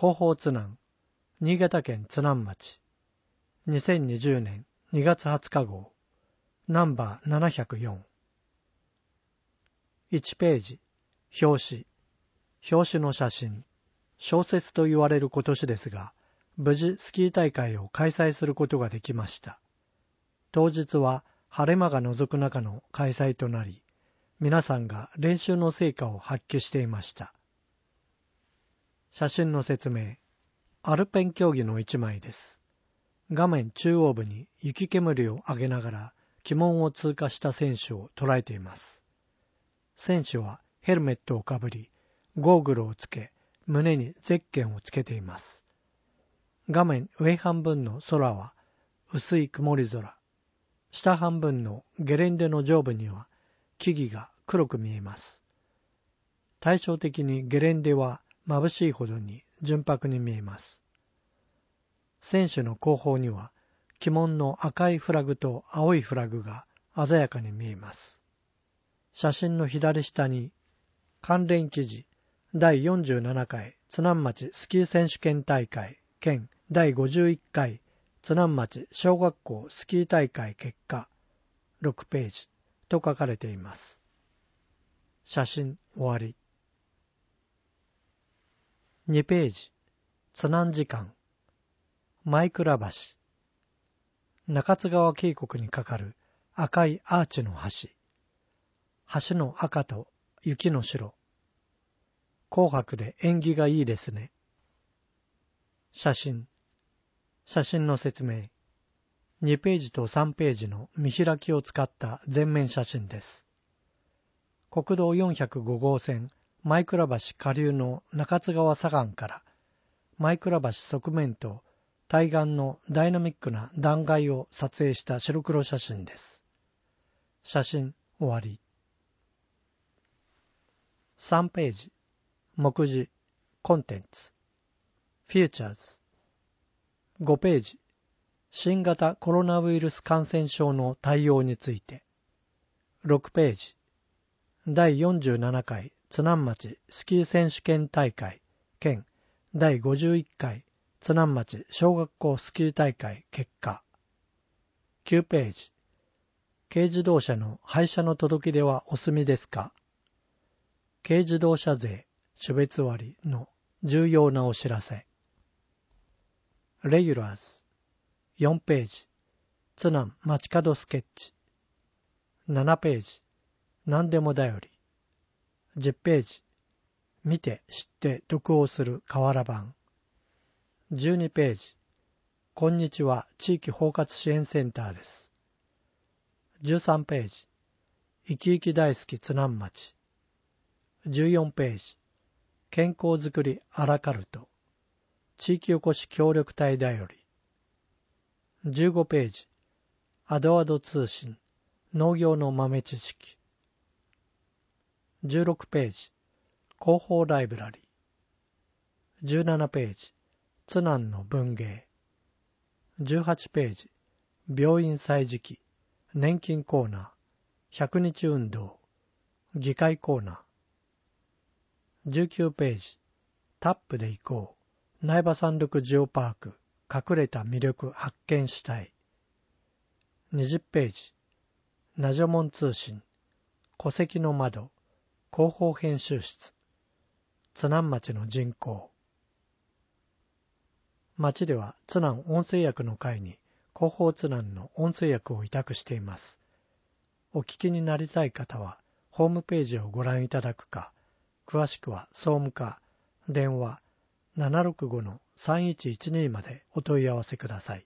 広報津南、新潟県津南町、2020年2月20日号、ナンバー704。1ページ、表紙の写真。小説と言われる今年ですが、無事スキー大会を開催することができました。当日は晴れ間が覗く中の開催となり、皆さんが練習の成果を発揮していました。写真の説明。アルペン競技の一枚です。画面中央部に雪煙を上げながら旗門を通過した選手を捉えています。選手はヘルメットをかぶり、ゴーグルをつけ、胸にゼッケンをつけています。画面上半分の空は薄い曇り空。下半分のゲレンデの上部には木々が黒く見えます。対照的にゲレンデは眩しいほどに純白に見えます。選手の後方には旗門の赤いフラグと青いフラグが鮮やかに見えます。写真の左下に関連記事第47回津南町スキー選手権大会兼第51回津南町小学校スキー大会結果6ページと書かれています。写真終わり。2ページ、津南時間。前倉橋。中津川渓谷に架かる赤いアーチの橋。橋の赤と雪の白。紅白で縁起がいいですね。写真の説明。2ページと3ページの見開きを使った全面写真です。国道405号線前倉橋下流の中津川左岸から前倉橋側面と対岸のダイナミックな断崖を撮影した白黒写真です。写真終わり。3ページ、目次、コンテンツ、フューチャーズ。5ページ、新型コロナウイルス感染症の対応について。6ページ、第47回津南町スキー選手権大会兼第51回津南町小学校スキー大会結果。9ページ、軽自動車の廃車の届け出はお済みですか？軽自動車税種別割の重要なお知らせ。レギュラーズ。4ページ、津南街角スケッチ。7ページ、何でもだより。10ページ、見て知って読をする瓦版。12ページ、こんにちは地域包括支援センターです。13ページ、生き生き大好き津南町。14ページ、健康づくりアラカルト、地域おこし協力隊だより。15ページ、アドアド通信、農業の豆知識。16ページ、広報ライブラリー。17ページ、津南の文芸。18ページ、病院歳時記、年金コーナー、100日運動、議会コーナー。19ページ、タップで行こう、苗場山麓ジオパーク、隠れた魅力発見したい。20ページ、ナジョモン通信、戸籍の窓、広報編集室、津南町の人口。町では津南音声訳の会に広報津南の音声訳を委託しています。お聞きになりたい方はホームページをご覧いただくか、詳しくは総務課、電話 765-3112 までお問い合わせください。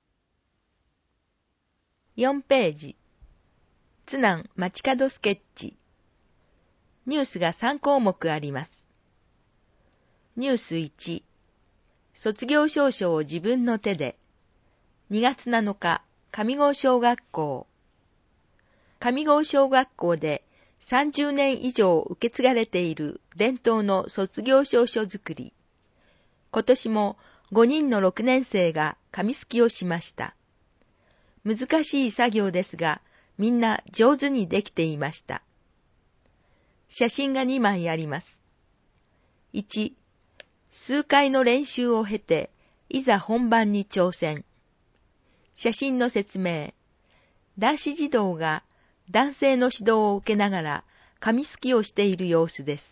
4ページ、津南街角スケッチ。ニュースが3項目あります。ニュース1、卒業証書を自分の手で。2月7日、上郷小学校。上郷小学校で30年以上受け継がれている伝統の卒業証書作り。今年も5人の6年生が紙すきをしました。難しい作業ですが、みんな上手にできていました。写真が2枚あります。1、 数回の練習を経て、いざ本番に挑戦。写真の説明。男子児童が男性の指導を受けながら紙すきをしている様子です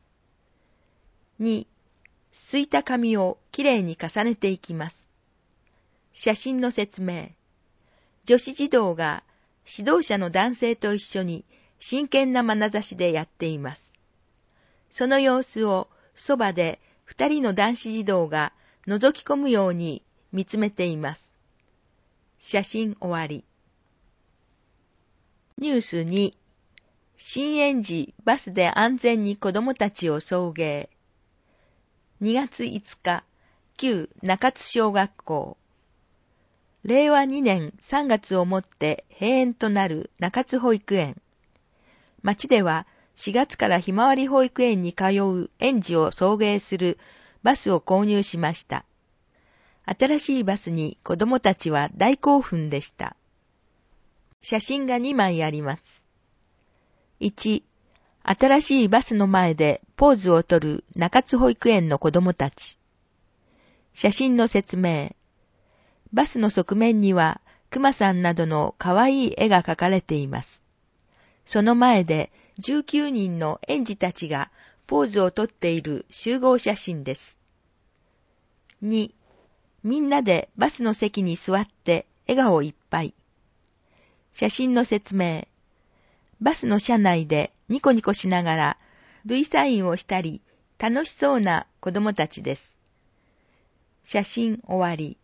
。2、すいた紙をきれいに重ねていきます。写真の説明。女子児童が指導者の男性と一緒に真剣な眼差しでやっています。その様子をそばで2人の男子児童が覗き込むように見つめています。写真終わり。ニュース2、新園児バスで安全に子供たちを送迎。2月5日、旧中津小学校。令和2年3月をもって閉園となる中津保育園。町では4月からひまわり保育園に通う園児を送迎するバスを購入しました。新しいバスに子供たちは大興奮でした。写真が2枚あります。1、新しいバスの前でポーズをとる中津保育園の子供たち。写真の説明。バスの側面には熊さんなどのかわいい絵が描かれています。その前で19人の園児たちがポーズをとっている集合写真です。2、みんなでバスの席に座って笑顔いっぱい。写真の説明。バスの車内でニコニコしながら V サインをしたり楽しそうな子供たちです。写真終わり。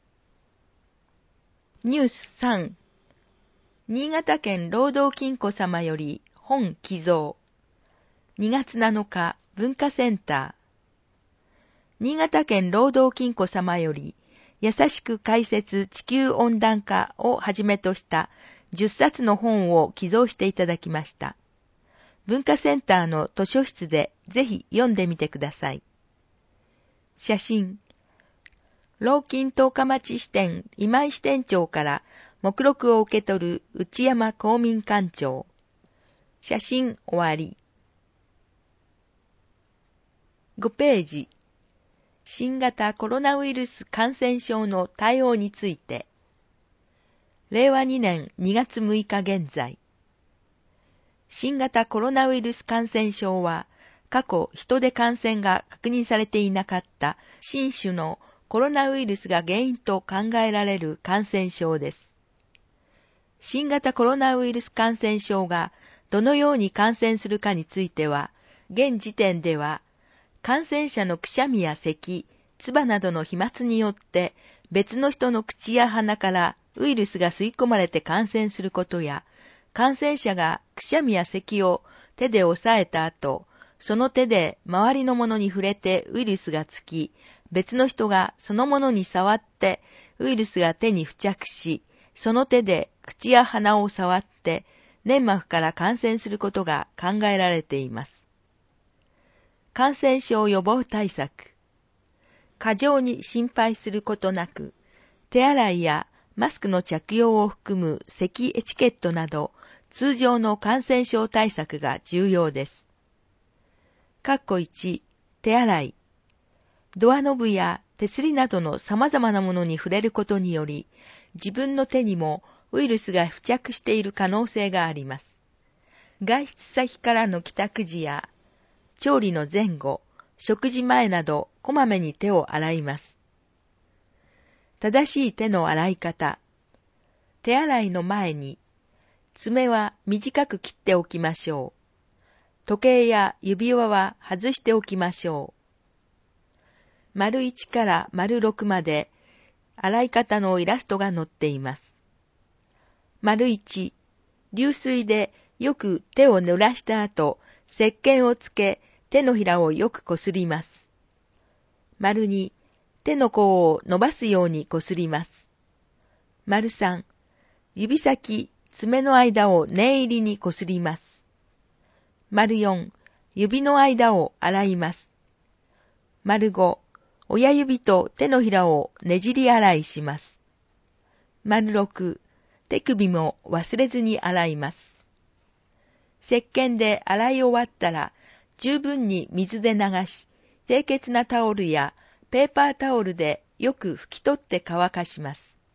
ニュース3、新潟県労働金庫様より本寄贈。2月7日文化センター。新潟県労働金庫様より優しく解説地球温暖化をはじめとした10冊の本を寄贈していただきました。文化センターの図書室でぜひ読んでみてください。写真。老金十日町支店今井支店長から目録を受け取る内山公民館長。写真終わり。5ページ。新型コロナウイルス感染症の対応について。令和2年2月6日現在。新型コロナウイルス感染症は、過去人で感染が確認されていなかった新種のコロナウイルスが原因と考えられる感染症です。新型コロナウイルス感染症がどのように感染するかについては、現時点では、感染者のくしゃみや咳、唾などの飛沫によって別の人の口や鼻からウイルスが吸い込まれて感染することや、感染者がくしゃみや咳を手で押さえた後、その手で周りのものに触れてウイルスがつき、別の人がそのものに触ってウイルスが手に付着し、その手で口や鼻を触って粘膜から感染することが考えられています。感染症予防対策。過剰に心配することなく、手洗いやマスクの着用を含む咳エチケットなど、通常の感染症対策が重要です。1、手洗い。ドアノブや手すりなどの様々なものに触れることにより、自分の手にもウイルスが付着している可能性があります。外出先からの帰宅時や、調理の前後、食事前などこまめに手を洗います。正しい手の洗い方。手洗いの前に、爪は短く切っておきましょう。時計や指輪は外しておきましょう。丸1から丸6まで洗い方のイラストが載っています。丸1、流水でよく手を濡らした後、石鹸をつけ、手のひらをよくこすります。丸2、手の甲を伸ばすようにこすります。丸3、指先、爪の間を念入りにこすります。丸4、指の間を洗います。丸5、親指と手のひらをねじり洗いします。丸6、手首も忘れずに洗います。石鹸で洗い終わったら、十分に水で流し、 清潔なタオルやペーパータオルでよく拭き取って乾かします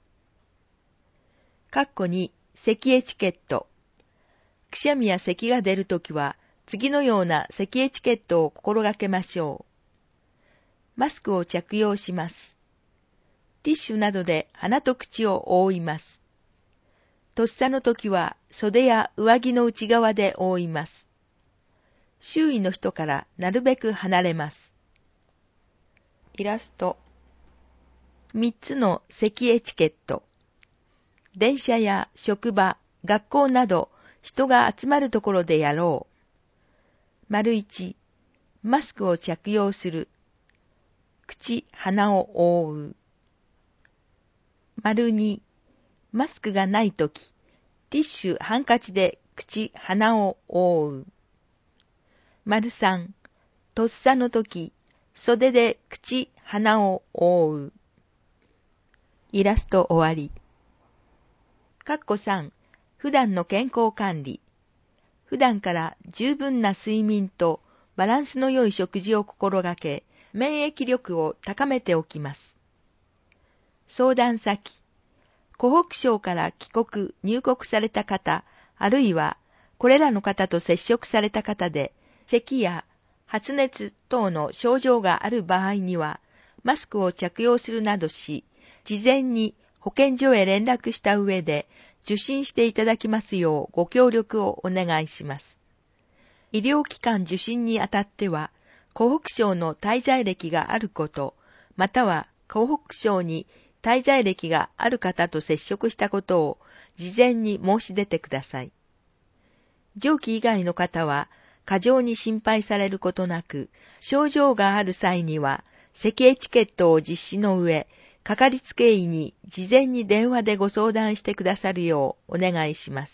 。2、咳エチケット。くしゃみや咳が出るときは、次のような咳エチケットを心がけましょう。マスクを着用します。ティッシュなどで鼻と口を覆います。とっさのときは袖や上着の内側で覆います。周囲の人からなるべく離れます。イラスト。3つの咳エチケット。電車や職場、学校など人が集まるところでやろう。1、マスクを着用する。口、鼻を覆う。2、マスクがないとき、ティッシュ、ハンカチで口、鼻を覆う。3、とっさのとき、袖で口、鼻を覆う。イラスト終わり。3、普段の健康管理。普段から十分な睡眠とバランスの良い食事を心がけ、免疫力を高めておきます。相談先。湖北省から帰国・入国された方、あるいはこれらの方と接触された方で、咳や発熱等の症状がある場合には、マスクを着用するなどし、事前に保健所へ連絡した上で、受診していただきますようご協力をお願いします。医療機関受診にあたっては、湖北省の滞在歴があること、または湖北省に滞在歴がある方と接触したことを事前に申し出てください。上記以外の方は過剰に心配されることなく、症状がある際には咳エチケットを実施の上、かかりつけ医に事前に電話でご相談してくださるようお願いします。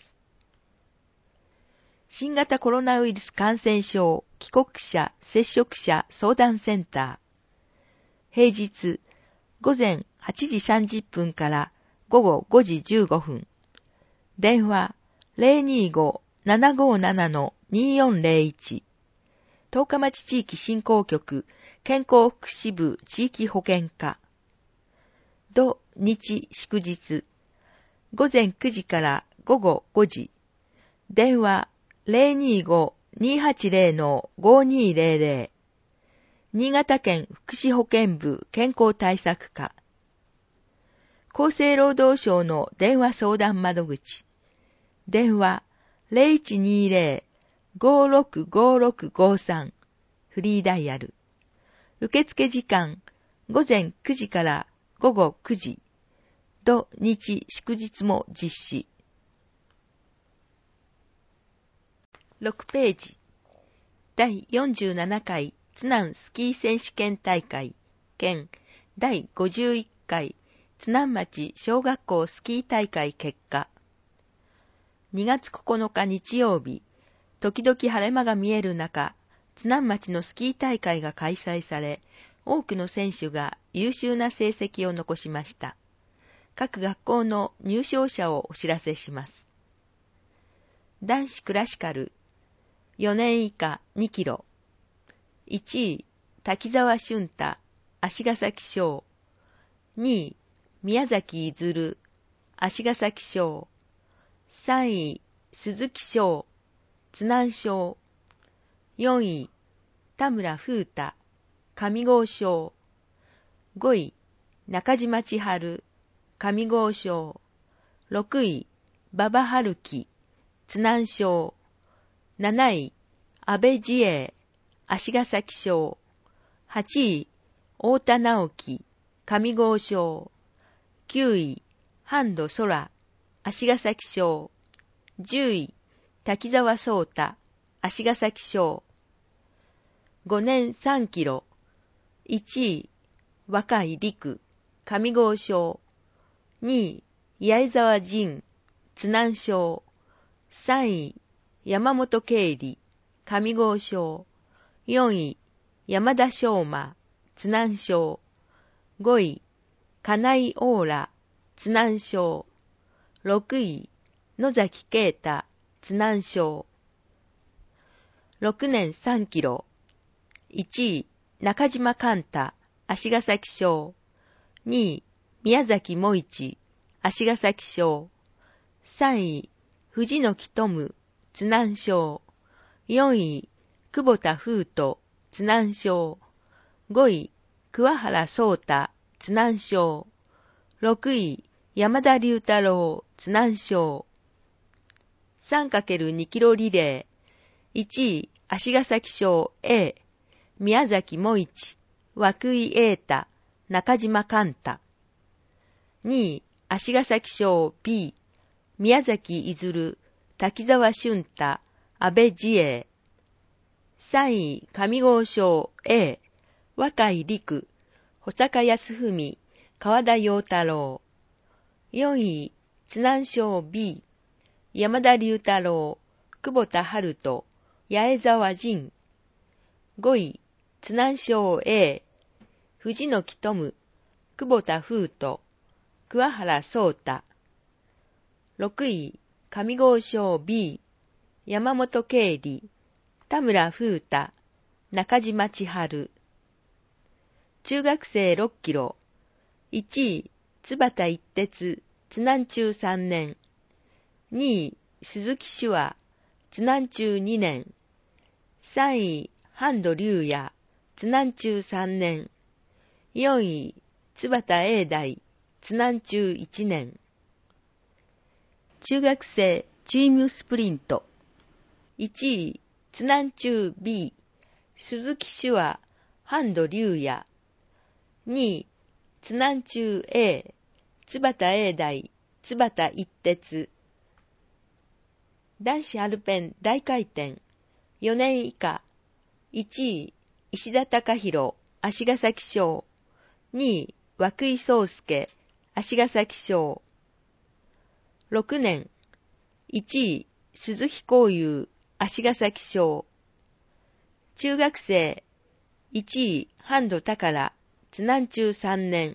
新型コロナウイルス感染症帰国者接触者相談センター。平日午前8時30分から午後5時15分。電話 025-757-2401。十日町地域振興局健康福祉部地域保健課。土日祝日。午前9時から午後5時。電話 025-280-5200。新潟県福祉保健部健康対策課。厚生労働省の電話相談窓口。電話 0120-565653。フリーダイヤル。受付時間午前9時から午後9時。土日祝日も実施。6ページ。第47回津南スキー選手権大会兼第51回津南町小学校スキー大会結果。2月9日日曜日、時々晴れ間が見える中、津南町のスキー大会が開催され、多くの選手が優秀な成績を残しました。各学校の入賞者をお知らせします。男子クラシカル、4年以下2キロ。1位、滝沢俊太、足ヶ崎賞。2位、宮崎いずる、足ヶ崎賞。3位、鈴木賞、津南賞。4位、田村風太、上郷賞。5位、中島千春、上郷賞。6位、馬場春樹、津南賞。7位、安倍自衛、足ヶ崎賞。8位、太田直樹、上郷賞。9位、半藤空、足ヶ崎賞。10位、滝沢壮太、足ヶ崎賞。5年3キロ。1位、若井陸、上郷賞。2位、八重沢仁、津南賞。3位、山本経理、上郷賞。4位、山田昌馬、津南賞。5位、金井オーラ、津南賞。6位、野崎啓太、津南賞。6年3キロ。1位、 中島寛太、足ヶ崎賞。2位、宮崎萌一、足ヶ崎賞。3位、藤野木富、津南賞。4位、久保田風斗、津南賞。5位、桑原壮太、津南賞。6位、山田龍太郎、津南賞。3×2 キロリレー。1位、足ヶ崎賞 A、宮崎萌一、涌井瑛太、中島寛太。2位、足ヶ崎賞 B、宮崎いずる、滝沢俊太、安倍自衛。3位、上郷賞 A、若井陸、保坂康文、川田陽太郎。4位、津南賞 B、山田龍太郎、久保田春人、八重沢仁。5位、津南賞 A、藤野木富、久保田風斗、桑原壮太。6位、上郷賞 B、山本経理、田村風太、中島千春。中学生6キロ。1位、津端一徹、津南中3年。2位、鈴木手話、津南中2年。3位、半渡龍也、津南中3年。4位、津端英大、津南中1年。中学生チームスプリント。1位、津南中 B、鈴木手話、半渡龍也。2位、津南中 A、津端英大、津端一徹。男子アルペン大回転、4年以下。1位、石田貴弘、足ヶ崎賞。2位、涌井壮介、足ヶ崎賞。6年。1位、鈴木幸雄、足ヶ崎賞。中学生。1位、半渡宝、津南中3年。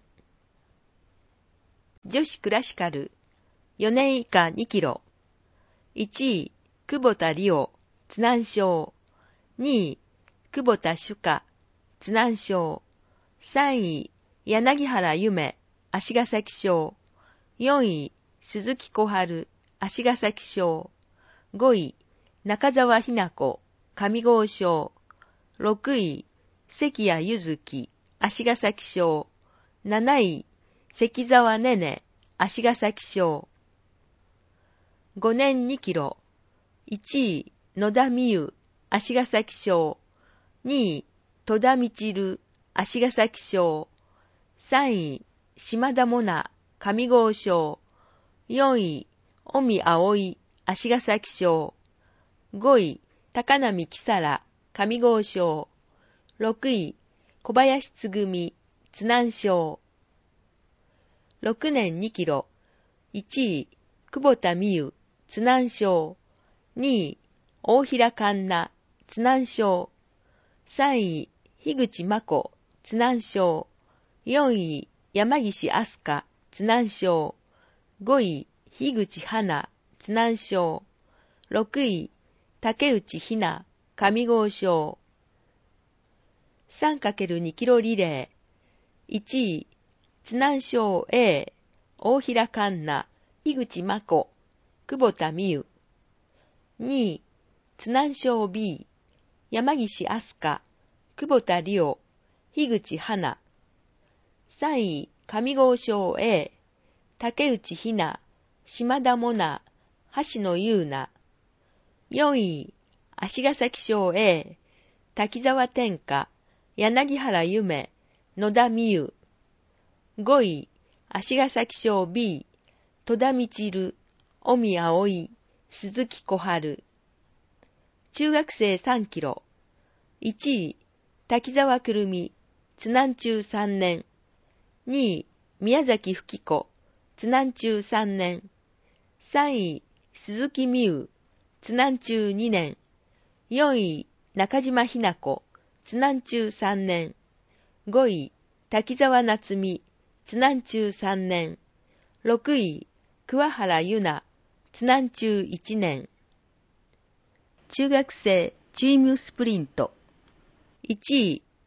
女子クラシカル、4年以下2キロ。1位、久保田理央、津南賞。2位、久保田朱夏、津南賞。3位、柳原夢、足ヶ崎賞。4位、鈴木小春、足ヶ崎賞。5位、中澤ひな子、上郷賞。6位、関谷柚希、足ヶ崎賞。7位、関澤ねね、足ヶ崎賞。5年2キロ。1位、野田美優、足ヶ崎賞。2位、戸田みちる、足ヶ崎賞。3位、島田萌奈、上郷賞。4位、尾身葵、足ヶ崎賞。5位、高波木更、上郷賞。6位、小林つぐみ、津南賞。6年2キロ。1位、久保田美優、津南賞。2位、大平環奈、津南賞。3位、樋口真子、津南賞。4位、山岸飛鳥、津南賞。5位、樋口花、津南賞。6位、竹内ひな、上郷賞。3×2 キロリレー。1位、津南賞 A、大平環奈、樋口真子、久保田美優。2位、津南賞 B、山岸飛鳥、久保田理央、樋口花。3位、上郷賞 A、竹内ひな、島田萌奈、橋野優奈。4位、足ヶ崎賞 A、滝沢天花、柳原夢、野田美優。5位、足ヶ崎賞 B、戸田みちる、尾身葵、鈴木小春。中学生3キロ。1位、滝沢くるみ、津南中3年。2位、宮崎吹子、津南中3年。3位、鈴木美優、津南中2年。4位、中島ひな子、津南中3年。5位、滝沢夏美、津南中3年。6位、桑原ゆな、津南中1年。中学生チームスプリント。1位、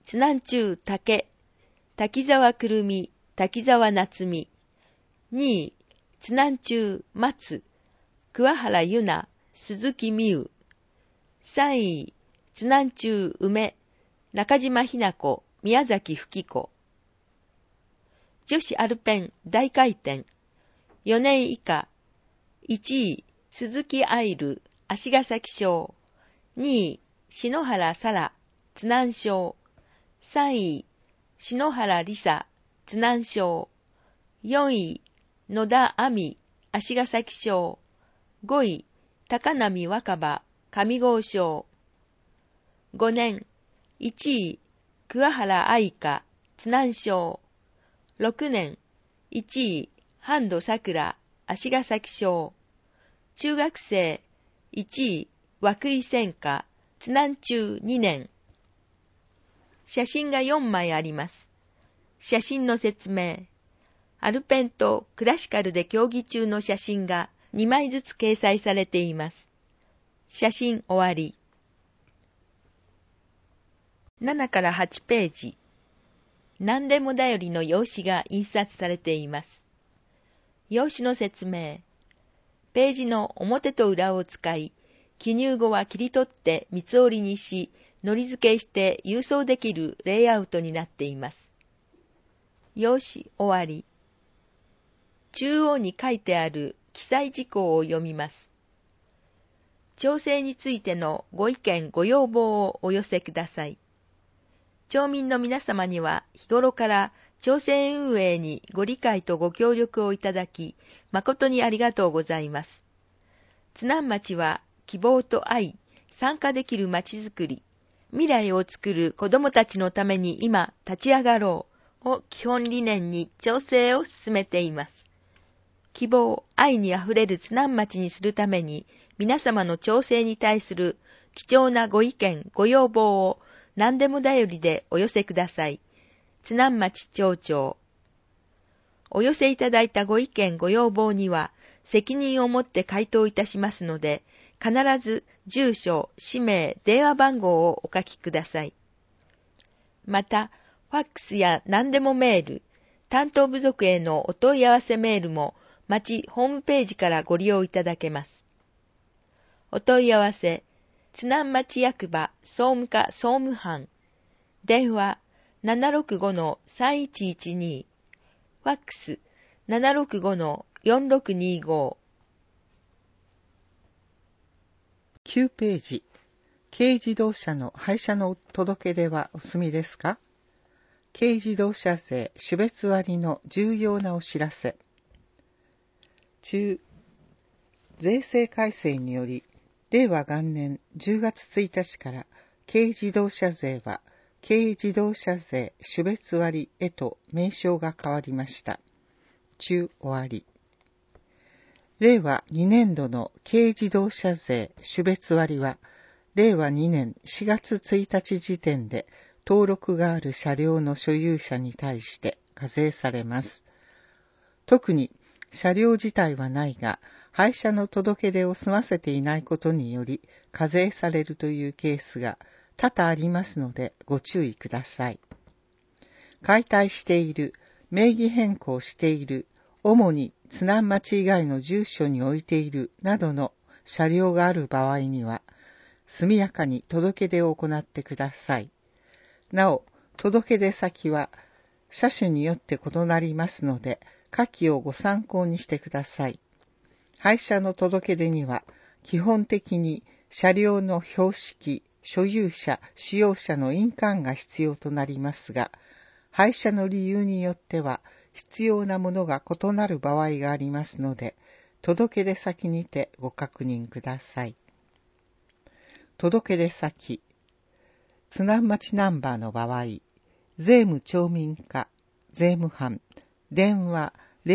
津南中竹、滝沢くるみ、滝沢夏美。2位、津南中松、桑原ゆな、鈴木美優。3位、津南中梅、中島ひな子、宮崎吹子。女子アルペン大回転、4年以下、1位、鈴木愛瑠、足ヶ崎賞。2位、篠原沙羅、津南賞。3位、篠原梨沙、津南賞。4位、野田亜美、足ヶ崎賞。5位、高波若葉、上郷賞。5年、1位、桑原愛香、津南賞。6年、1位、半藤桜、足ヶ崎賞。中学生、1位、涌井専科、津南中2年。写真が4枚あります。写真の説明。アルペンとクラシカルで競技中の写真が2枚ずつ掲載されています。写真終わり。7から8ページ。何でもだよりの用紙が印刷されています。用紙の説明。ページの表と裏を使い、記入後は切り取って三つ折りにし、糊付けして郵送できるレイアウトになっています。用紙終わり。中央に書いてある記載事項を読みます。調整についてのご意見ご要望をお寄せください。町民の皆様には日頃から町政運営にご理解とご協力をいただき、誠にありがとうございます。津南町は希望と愛、参加できる町づくり、未来を作る子どもたちのために今立ち上がろうを基本理念に町政を進めています。希望、愛にあふれる津南町にするために皆様の町政に対する貴重なご意見、ご要望を何でもだよりでお寄せください。津南町町長。お寄せいただいたご意見ご要望には責任を持って回答いたしますので、必ず住所、氏名、電話番号をお書きください。また、ファックスや何でもメール、担当部族へのお問い合わせメールも町ホームページからご利用いただけます。お問い合わせ、津南町役場総務課総務班、電話 765-3112、ファックス 765-4625。 9ページ。軽自動車の廃車の届け出はお済みですか？軽自動車税種別割の重要なお知らせ。中、税制改正により、令和元年10月1日から軽自動車税は軽自動車税種別割へと名称が変わりました。中終わり。令和2年度の軽自動車税種別割は、令和2年4月1日時点で登録がある車両の所有者に対して課税されます。特に車両自体はないが、廃車の届け出を済ませていないことにより課税されるというケースが多々ありますのでご注意ください。解体している、名義変更している、主に津南町以外の住所に置いているなどの車両がある場合には、速やかに届け出を行ってください。なお、届け出先は車種によって異なりますので、下記をご参考にしてください。廃車の届け出には、基本的に車両の標識、所有者、使用者の印鑑が必要となりますが、廃車の理由によっては、必要なものが異なる場合がありますので、届け出先にてご確認ください。届け出先、津南町ナンバーの場合、税務町民課、税務班、電話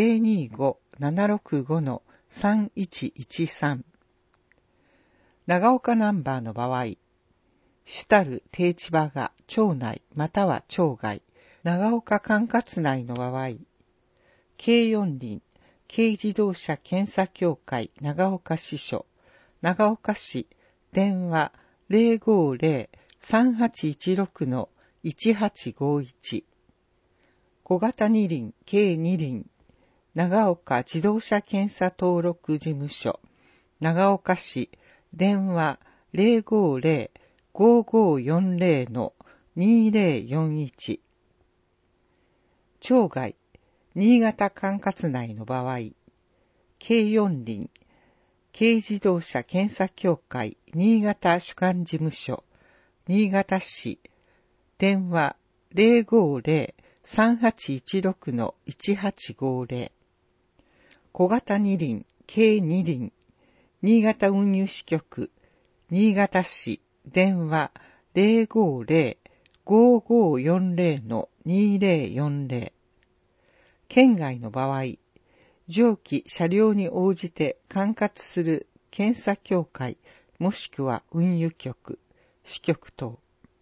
025-765-3113。長岡ナンバーの場合、主たる定地場が町内または町外、長岡管轄内の場合、軽四輪、軽自動車検査協会長岡支所、長岡市、電話 050-3816-1 1851。小型二輪計二輪長岡自動車検査登録事務所長岡市電話 050-5540-2041。町外新潟管轄内の場合、計四輪軽自動車検査協会新潟主管事務所新潟市電話 050-3816-1850。小型二輪計二輪新潟運輸支局新潟市電話 050-5540-2040。県外の場合、上記車両に応じて管轄する検査協会もしくは運輸局、支局等。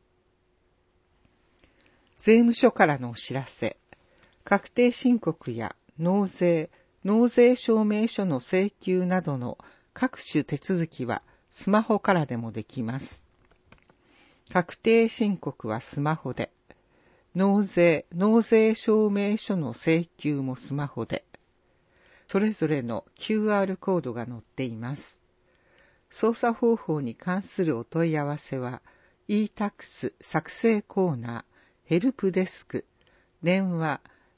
税務署からのお知らせ。確定申告や納税、納税証明書の請求などの各種手続きはスマホからでもできます。確定申告はスマホで、納税、納税証明書の請求もスマホで、それぞれの QR コードが載っています。操作方法に関するお問い合わせは、e-tax 作成コーナー、ヘルプデスク、電話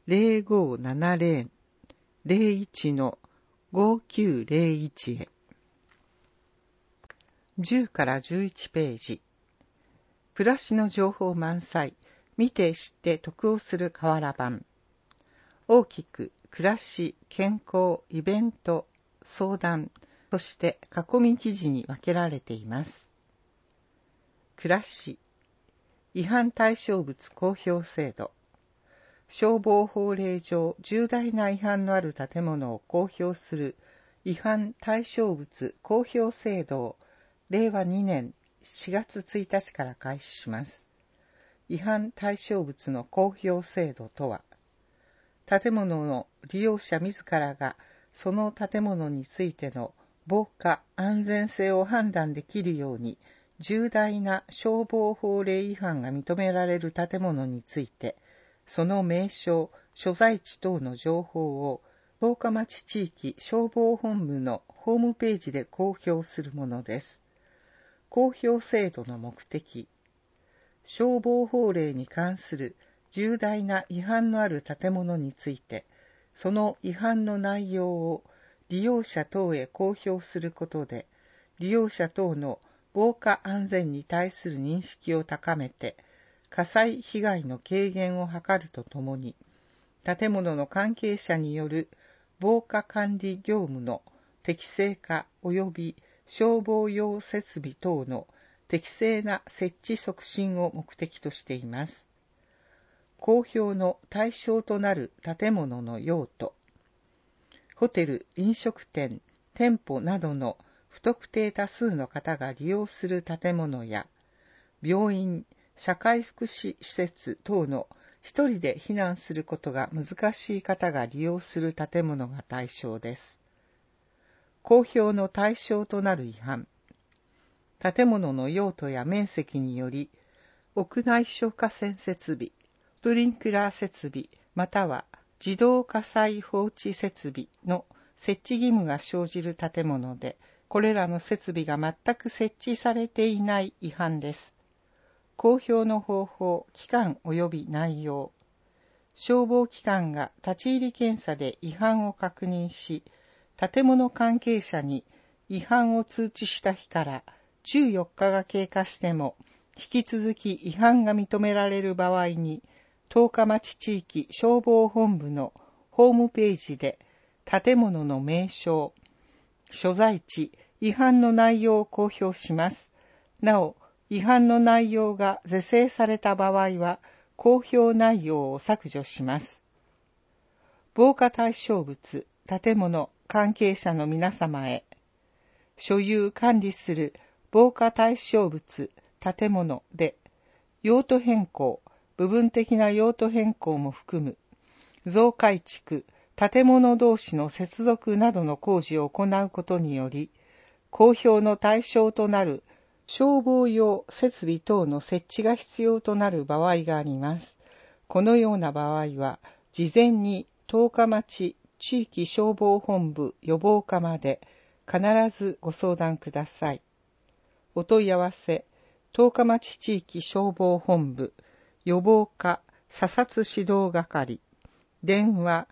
0570-01-5901 へ。10から11ページ。暮らしの情報満載、見て知って得をする瓦版。大きく暮らし、健康、イベント、相談、そして囲み記事に分けられています。暮らし、違反対象物公表制度。消防法令上重大な違反のある建物を公表する違反対象物公表制度を令和2年4月1日から開始します。違反対象物の公表制度とは、建物の利用者自らがその建物についての防火安全性を判断できるように重大な消防法令違反が認められる建物について、その名称、所在地等の情報を十日町地域消防本部のホームページで公表するものです。公表制度の目的、消防法令に関する重大な違反のある建物について、その違反の内容を利用者等へ公表することで、利用者等の防火安全に対する認識を高めて、火災被害の軽減を図るとともに、建物の関係者による防火管理業務の適正化及び消防用設備等の適正な設置促進を目的としています。公表の対象となる建物の用途、ホテル、飲食店、店舗などの不特定多数の方が利用する建物や、病院、社会福祉施設等の一人で避難することが難しい方が利用する建物が対象です。公表の対象となる違反、建物の用途や面積により、屋内消火栓設備、スプリンクラー設備、または自動火災報知設備の設置義務が生じる建物で、これらの設備が全く設置されていない違反です。公表の方法、期間及び内容。消防機関が立ち入り検査で違反を確認し、建物関係者に違反を通知した日から14日が経過しても、引き続き違反が認められる場合に、十日町地域消防本部のホームページで建物の名称、所在地、違反の内容を公表します。なお、違反の内容が是正された場合は、公表内容を削除します。防火対象物、建物、関係者の皆様へ、所有管理する防火対象物、建物で、用途変更、部分的な用途変更も含む、増改築、建物同士の接続などの工事を行うことにより、公表の対象となる消防用設備等の設置が必要となる場合があります。このような場合は、事前に十日町地域消防本部予防課まで必ずご相談ください。お問い合わせ、十日町地域消防本部予防課査察指導係、電話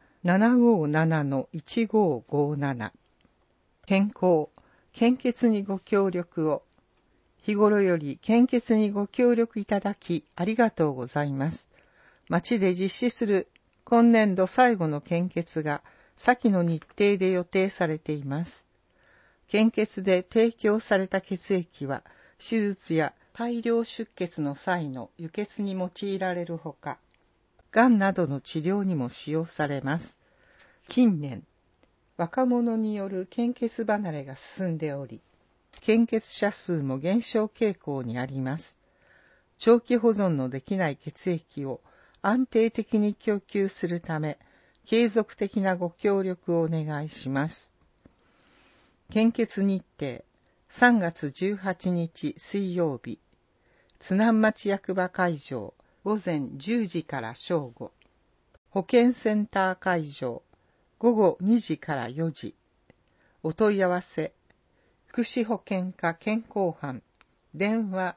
757-1557。健康、献血にご協力を。日頃より献血にご協力いただきありがとうございます。町で実施する今年度最後の献血が先の日程で予定されています。献血で提供された血液は手術や大量出血の際の輸血に用いられるほか、がんなどの治療にも使用されます。近年、若者による献血離れが進んでおり、献血者数も減少傾向にあります。長期保存のできない血液を安定的に供給するため、継続的なご協力をお願いします。献血日程、3月18日水曜日、津南町役場会場、午前10時から正午。保健センター会場、午後2時から4時。お問い合わせ、福祉保健課健康班、電話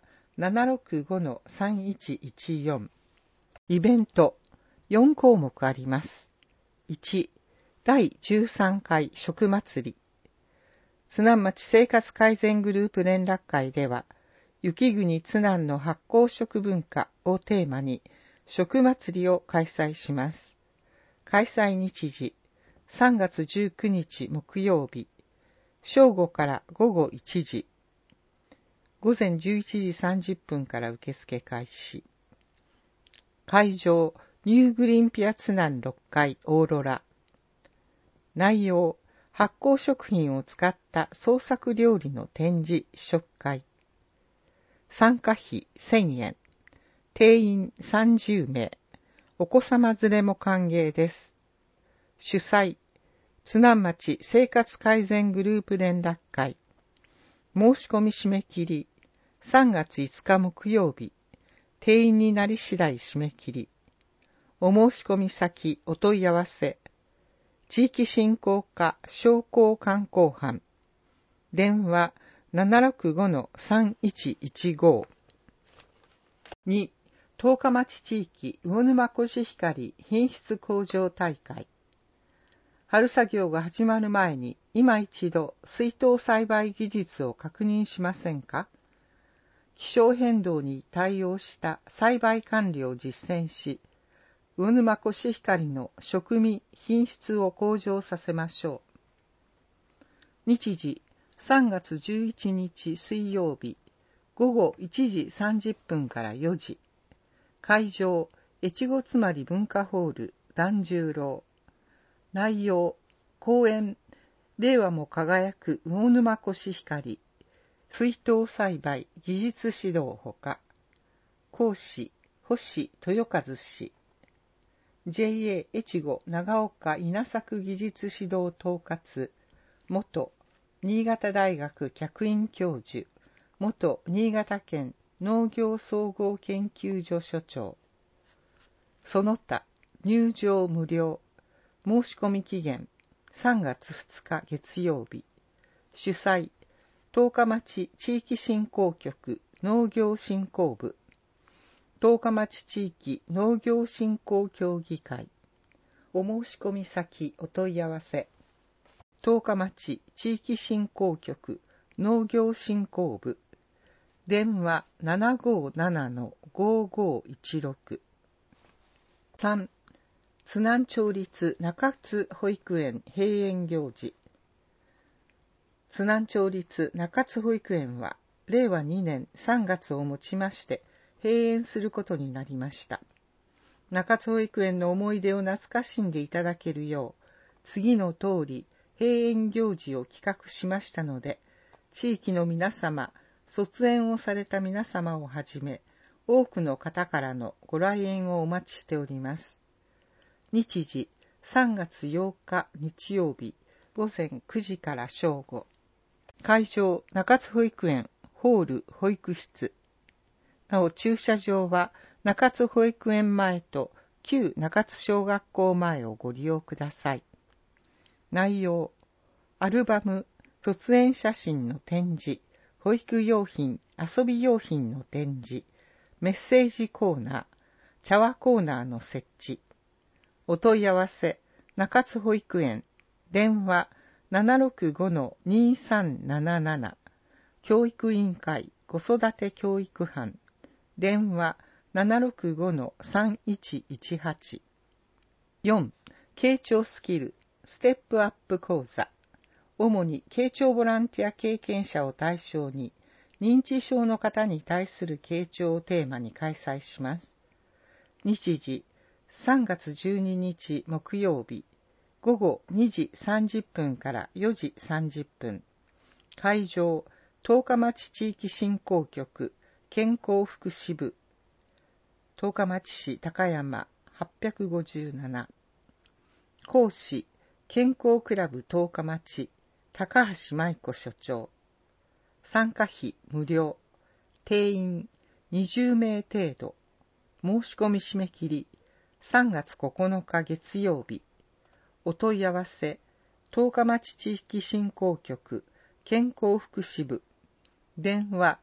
765-3114。イベント、4項目あります。1、第13回食祭り。津南町生活改善グループ連絡会では、雪国津南の発酵食文化をテーマに食祭りを開催します。開催日時、3月19日木曜日、正午から午後1時、午前11時30分から受付開始。会場、ニューグリーンピア津南6階オーロラ。内容、発酵食品を使った創作料理の展示、試食会。参加費1000円。定員30名。お子様連れも歓迎です。主催、津南町生活改善グループ連絡会。申し込み締め切り、3月5日木曜日。定員になり次第締め切り。お申し込み先、お問い合わせ。地域振興課商工観光班。電話 765-3115。2、十日町地域魚沼コシヒカリ品質向上大会。春作業が始まる前に今一度水耕栽培技術を確認しませんか？気象変動に対応した栽培管理を実践し、魚沼コシヒカリの食味品質を向上させましょう。日時、3月11日水曜日、午後1時30分から4時。会場、越後つまり文化ホール、團十郎。内容、講演、令和も輝く魚沼コシヒカリ。水耕栽培技術指導ほか。講師、星豊和氏。JA 越後長岡稲作技術指導統括、元新潟大学客員教授、元新潟県農業総合研究所所長。その他、入場無料。申し込み期限、3月2日月曜日。主催、十日町地域振興局農業振興部。十日町地域農業振興協議会。お申し込み先、お問い合わせ。十日町地域振興局農業振興部。電話 757-5516。3、津南町立中津保育園閉園行事。津南町立中津保育園は、令和2年3月をもちまして閉園することになりました。中津保育園の思い出を懐かしんでいただけるよう、次の通り閉園行事を企画しましたので、地域の皆様、卒園をされた皆様をはじめ、多くの方からのご来園をお待ちしております。日時、3月8日日曜日、午前9時から正午。会場、中津保育園ホール保育室。なお駐車場は中津保育園前と旧中津小学校前をご利用ください。内容、アルバム、卒園写真の展示、保育用品、遊び用品の展示、メッセージコーナー、茶話コーナーの設置。お問い合わせ、中津保育園、電話 765-2377、教育委員会子育て教育班、電話 765-3118。4. 傾聴スキル、ステップアップ講座。主に傾聴ボランティア経験者を対象に、認知症の方に対する傾聴をテーマに開催します。日時、3月12日木曜日、午後2時30分から4時30分。会場、十日町地域振興局、健康福祉部。十日町市高山857。講師、健康クラブ十日町、高橋舞子所長。参加費無料。定員20名程度。申し込み締め切り3月9日月曜日。お問い合わせ、十日町地域振興局、健康福祉部。電話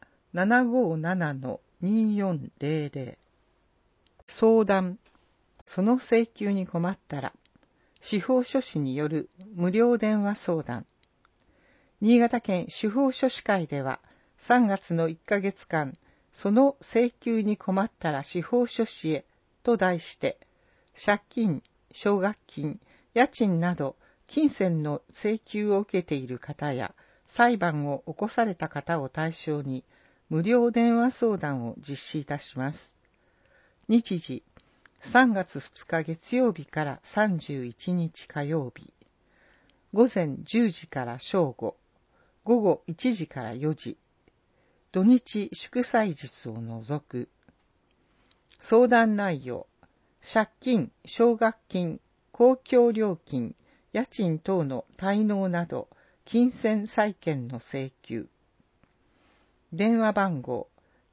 757-2400。相談、その請求に困ったら、司法書士による無料電話相談。新潟県司法書士会では、3月の1ヶ月間、その請求に困ったら司法書士へと題して、借金、奨学金、家賃など、金銭の請求を受けている方や、裁判を起こされた方を対象に、無料電話相談を実施いたします。日時、3月2日月曜日から31日火曜日。午前10時から正午。午後1時から4時。土日祝祭日を除く。相談内容、借金、奨学金、公共料金、家賃等の滞納など、金銭債権の請求。電話番号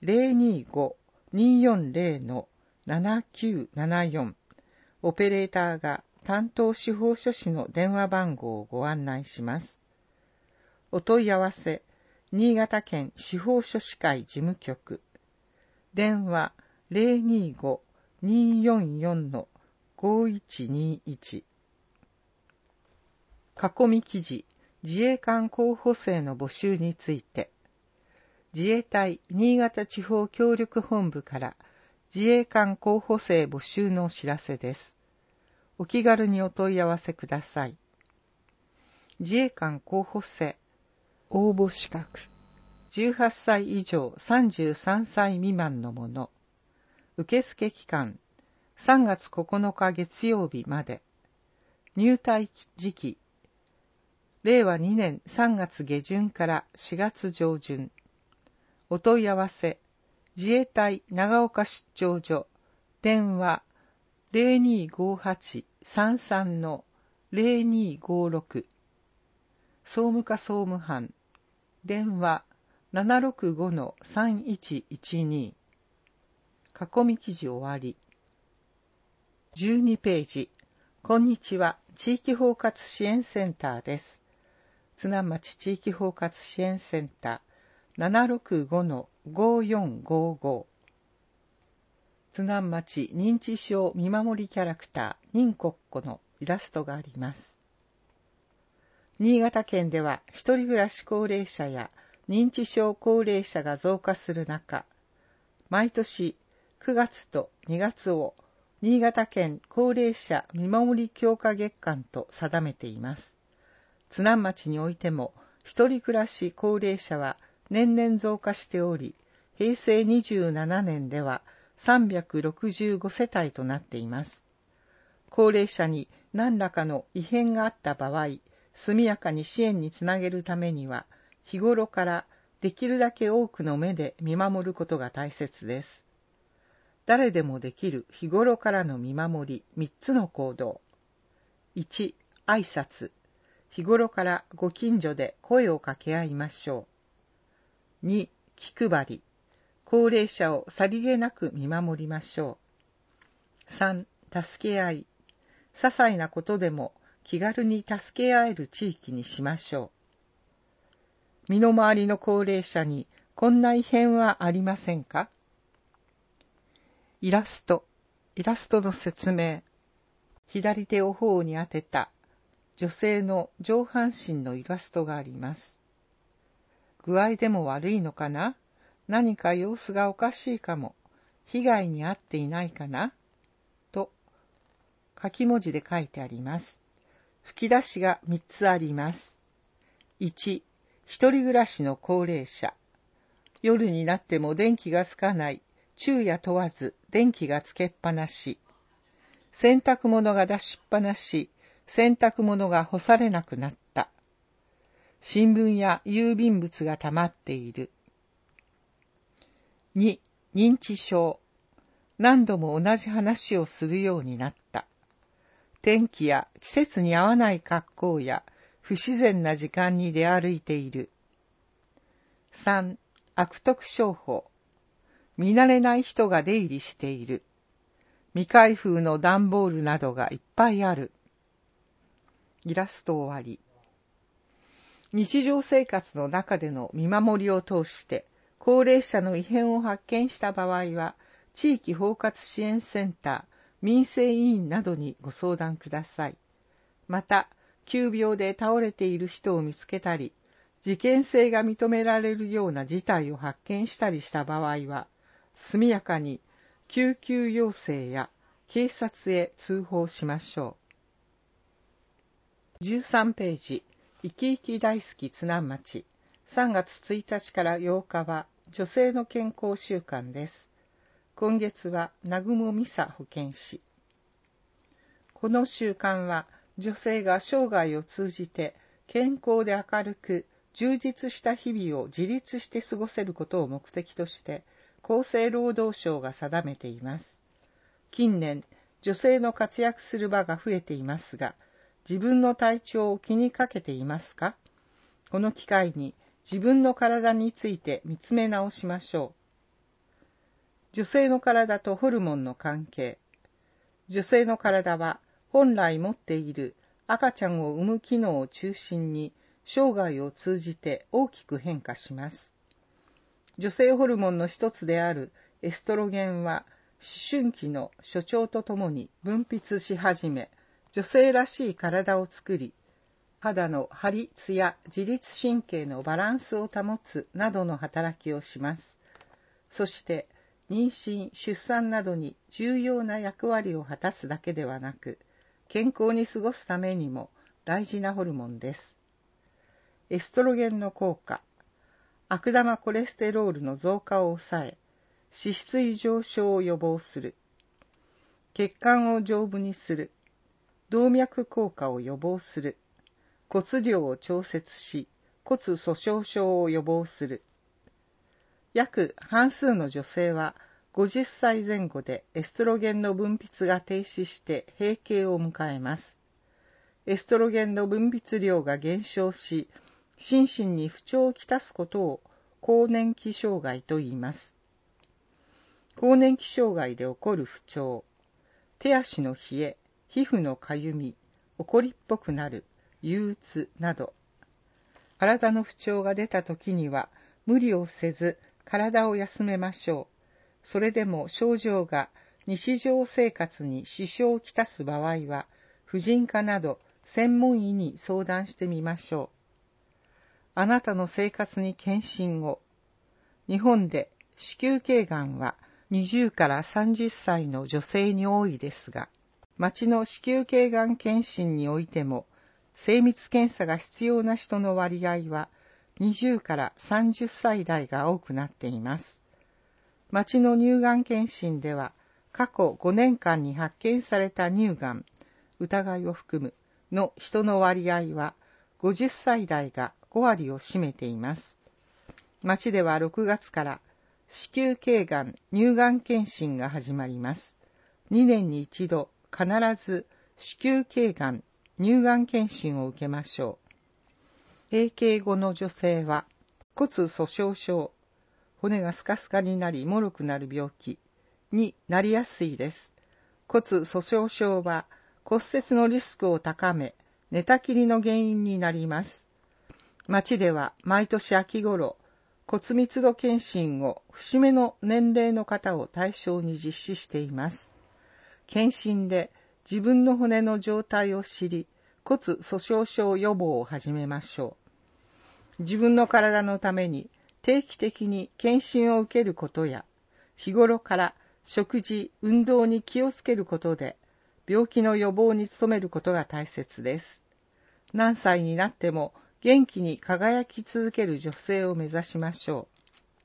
025-240-7974。オペレーターが担当司法書士の電話番号をご案内します。お問い合わせ、新潟県司法書士会事務局。電話 025-244-5121。囲み記事、自衛官候補生の募集について。自衛隊新潟地方協力本部から自衛官候補生募集のお知らせです。お気軽にお問い合わせください。自衛官候補生応募資格18歳以上33歳未満の者。受付期間3月9日月曜日まで。入隊時期令和2年3月下旬から4月上旬。お問い合わせ、自衛隊長岡出張所、電話 0258-33-0256。総務課総務班、電話 765-3112。囲み記事終わり。12ページ。こんにちは、地域包括支援センターです。津南町地域包括支援センター 765-5455。津南町認知症見守りキャラクター認国子のイラストがあります。新潟県では一人暮らし高齢者や認知症高齢者が増加する中、毎年9月と2月を新潟県高齢者見守り強化月間と定めています。津南町においても一人暮らし高齢者は年々増加しており、平成27年では365世帯となっています。高齢者に何らかの異変があった場合、速やかに支援につなげるためには、日頃からできるだけ多くの目で見守ることが大切です。誰でもできる日頃からの見守り3つの行動。1、挨拶。日頃からご近所で声を掛け合いましょう。2、 気配り、高齢者をさりげなく見守りましょう。3、助け合い、些細なことでも気軽に助け合える地域にしましょう。身の回りの高齢者にこんな異変はありませんか？イラストの説明。左手を頬に当てた女性の上半身のイラストがあります。具合でも悪いのかな？何か様子がおかしいかも。被害に遭っていないかな？と書き文字で書いてあります。吹き出しが3つあります。1、一人暮らしの高齢者。夜になっても電気がつかない。昼夜問わず電気がつけっぱなし。洗濯物が出しっぱなし。洗濯物が干されなくなった。新聞や郵便物が溜まっている。2、認知症。何度も同じ話をするようになった。天気や季節に合わない格好や不自然な時間に出歩いている。3、悪徳商法。見慣れない人が出入りしている。未開封の段ボールなどがいっぱいある。イラスト終わり。日常生活の中での見守りを通して高齢者の異変を発見した場合は、地域包括支援センター、民生委員などにご相談ください。また、急病で倒れている人を見つけたり、事件性が認められるような事態を発見したりした場合は、速やかに救急要請や警察へ通報しましょう。13ページ、生き生き大好き津南町。3月1日から8日は女性の健康週間です。今月は南雲美沙保健師。この週間は女性が生涯を通じて健康で明るく充実した日々を自立して過ごせることを目的として厚生労働省が定めています。近年、女性の活躍する場が増えていますが、自分の体調を気にかけていますか？この機会に自分の体について見つめ直しましょう。女性の体とホルモンの関係。女性の体は本来持っている赤ちゃんを産む機能を中心に生涯を通じて大きく変化します。女性ホルモンの一つであるエストロゲンは思春期の初潮とともに分泌し始め、女性らしい体を作り、肌の張り、ツヤ、自律神経のバランスを保つなどの働きをします。そして妊娠、出産などに重要な役割を果たすだけではなく、健康に過ごすためにも大事なホルモンです。エストロゲンの効果。悪玉コレステロールの増加を抑え、脂質異常症を予防する。血管を丈夫にする。動脈硬化を予防する。骨量を調節し、骨粗鬆症を予防する。約半数の女性は50歳前後でエストロゲンの分泌が停止して閉経を迎えます。エストロゲンの分泌量が減少し、心身に不調をきたすことを更年期障害と言います。更年期障害で起こる不調、手足の冷え、皮膚のかゆみ、怒りっぽくなる、憂鬱など、体の不調が出た時には無理をせず体を休めましょう。それでも症状が日常生活に支障をきたす場合は、婦人科など専門医に相談してみましょう。あなたの生活に検診を。日本で子宮頸がんは20から30歳の女性に多いですが、町の子宮頸がん検診においても、精密検査が必要な人の割合は20から30歳代が多くなっています。町の乳がん検診では、過去5年間に発見された乳がん、疑いを含むの人の割合は50歳代が5割を占めています。町では6月から子宮頸がん乳がん検診が始まります。2年に一度必ず子宮頸がん乳がん検診を受けましょう。閉経後の女性は骨粗鬆症、 骨がスカスカになり脆くなる病気になりやすいです。骨粗しょう症は骨折のリスクを高め、寝たきりの原因になります。町では毎年秋頃、骨密度検診を節目の年齢の方を対象に実施しています。検診で自分の骨の状態を知り、骨粗しょう症予防を始めましょう。自分の体のために定期的に検診を受けることや、日頃から食事、運動に気をつけることで、病気の予防に努めることが大切です。何歳になっても元気に輝き続ける女性を目指しましょう。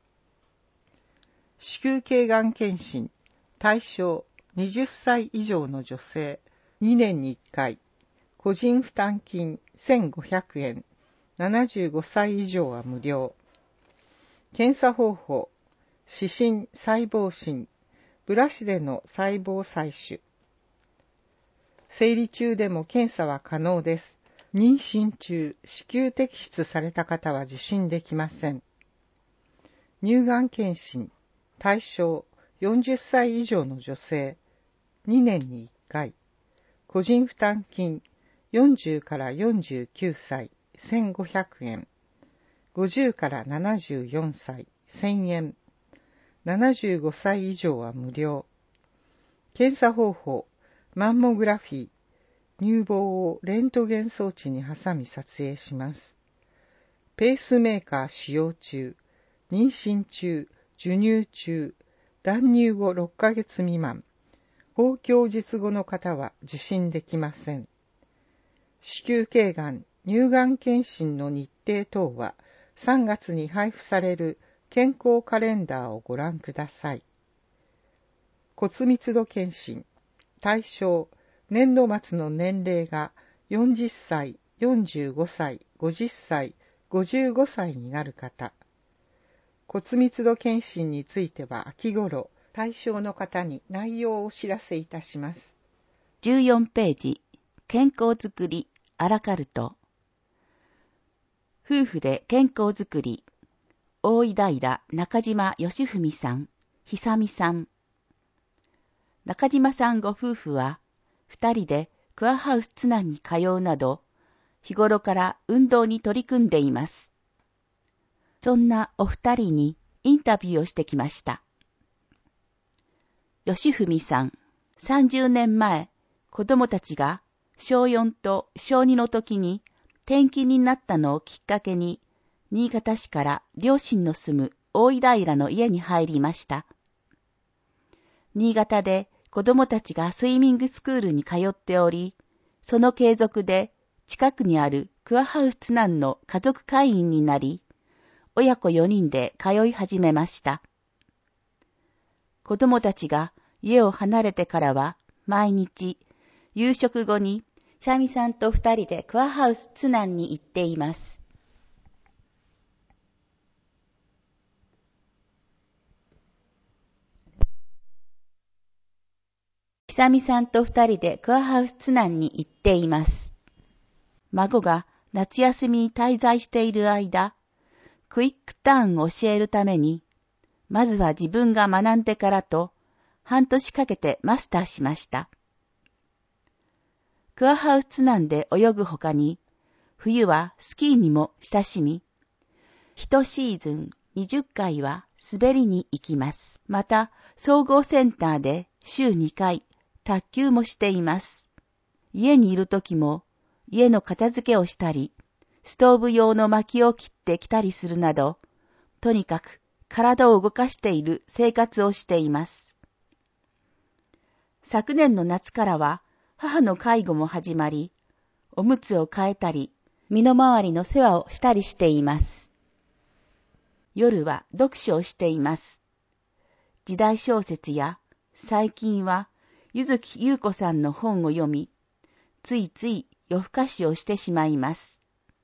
子宮頸がん検診、対象20歳以上の女性、2年に1回、個人負担金1500円、75歳以上は無料。検査方法、視診、細胞診、ブラシでの細胞採取。生理中でも検査は可能です。妊娠中、子宮摘出された方は受診できません。乳がん検診、対象40歳以上の女性、2年に1回、個人負担金40から49歳、1500円、50から74歳、1000円、75歳以上は無料。検査方法、マンモグラフィー、乳房をレントゲン装置に挟み撮影します。ペースメーカー使用中、妊娠中、授乳中、断乳後6ヶ月未満、包協術後の方は受診できません。子宮頸がん、乳がん検診の日程等は3月に配布される健康カレンダーをご覧ください。骨密度検診、対象、年度末の年齢が40歳、45歳、50歳、55歳になる方。骨密度検診については秋頃、対象の方に内容をお知らせいたします。 14ページ、健康づくり、アラカルト。夫婦で健康づくり、大井平中島義文さん、久美さん。中島さんご夫婦は、二人でクアハウス津南に通うなど、日頃から運動に取り組んでいます。そんなお二人にインタビューをしてきました。吉文さん、30年前、子供たちが小4と小2の時に転勤になったのをきっかけに、新潟市から両親の住む大井平の家に入りました。新潟で子供たちがスイミングスクールに通っており、その継続で近くにあるクアハウス津南の家族会員になり、親子4人で通い始めました。子供たちが家を離れてからは毎日夕食後に久美さんと2人でクアハウス津南に行っています。久美さんと2人でクアハウス津南に行っています。孫が夏休みに滞在している間、クイックターンを教えるために、まずは自分が学んでからと、半年かけてマスターしました。クアハウス津南で泳ぐほかに、冬はスキーにも親しみ、1シーズン20回は滑りに行きます。また、総合センターで週2回、卓球もしています。家にいるときも、家の片付けをしたり、ストーブ用の薪を切ってきたりするなど、とにかく体を動かしている生活をしています。昨年の夏からは母の介護も始まり、おむつを替えたり、身の回りの世話をしたりしています。夜は読書をしています。時代小説や、最近は柚木優子さんの本を読み、ついつい夜更かしをしてしまいます。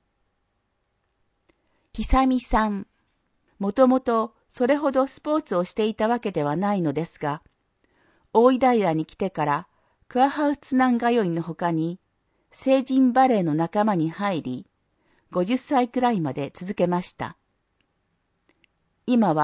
久美さん、もともとそれほどスポーツをしていたわけではないのですが、大井平に来てからクアハウス津南通いのほかに、成人バレーの仲間に入り、50歳くらいまで続けました。今は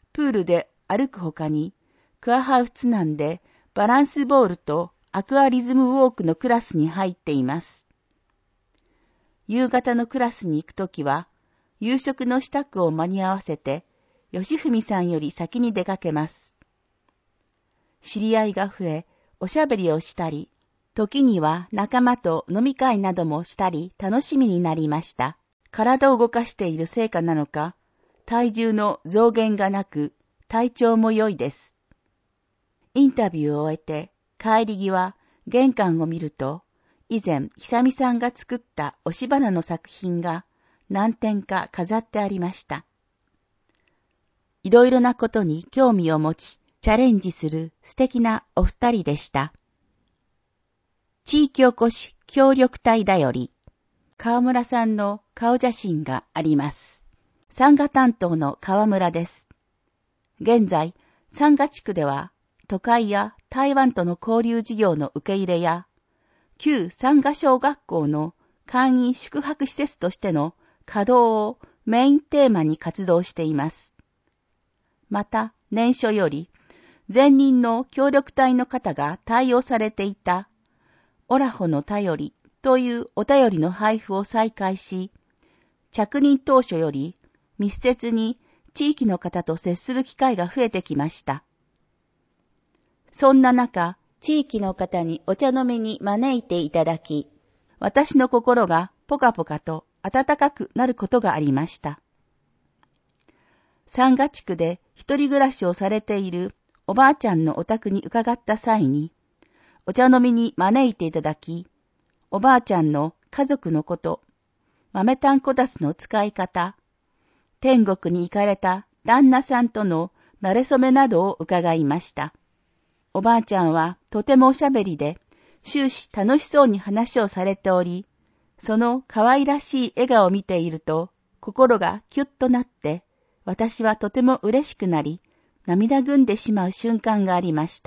プールで歩くほかに、クアハウス津南でバランスボールとアクアリズムウォークのクラスに入っています。夕方のクラスに行くときは、夕食の支度を間に合わせて、吉文さんより先に出かけます。知り合いが増え、おしゃべりをしたり、時には仲間と飲み会などもしたり楽しみになりました。体を動かしているせいかなのか、体重の増減がなく、体調も良いです。インタビューを終えて、帰り際、玄関を見ると、以前、久美さんが作った押し花の作品が何点か飾ってありました。いろいろなことに興味を持ち、チャレンジする素敵なお二人でした。地域おこし協力隊だより、川村さんの顔写真があります。山河担当の川村です。現在、山河地区では、都会や台湾との交流事業の受け入れや、旧山河小学校の簡易宿泊施設としての稼働をメインテーマに活動しています。また、年初より、前任の協力隊の方が対応されていた、オラホの頼りというお便りの配布を再開し、着任当初より密接に地域の方と接する機会が増えてきました。そんな中、地域の方にお茶飲みに招いていただき、私の心がポカポカと温かくなることがありました。山河地区で一人暮らしをされているおばあちゃんのお宅に伺った際に、お茶飲みに招いていただき、おばあちゃんの家族のこと、豆炭こたつの使い方、天国に行かれた旦那さんとの馴れ初めなどを伺いました。おばあちゃんはとてもおしゃべりで、終始楽しそうに話をされており、その可愛らしい笑顔を見ていると、心がキュッとなって、私はとても嬉しくなり、涙ぐんでしまう瞬間がありました。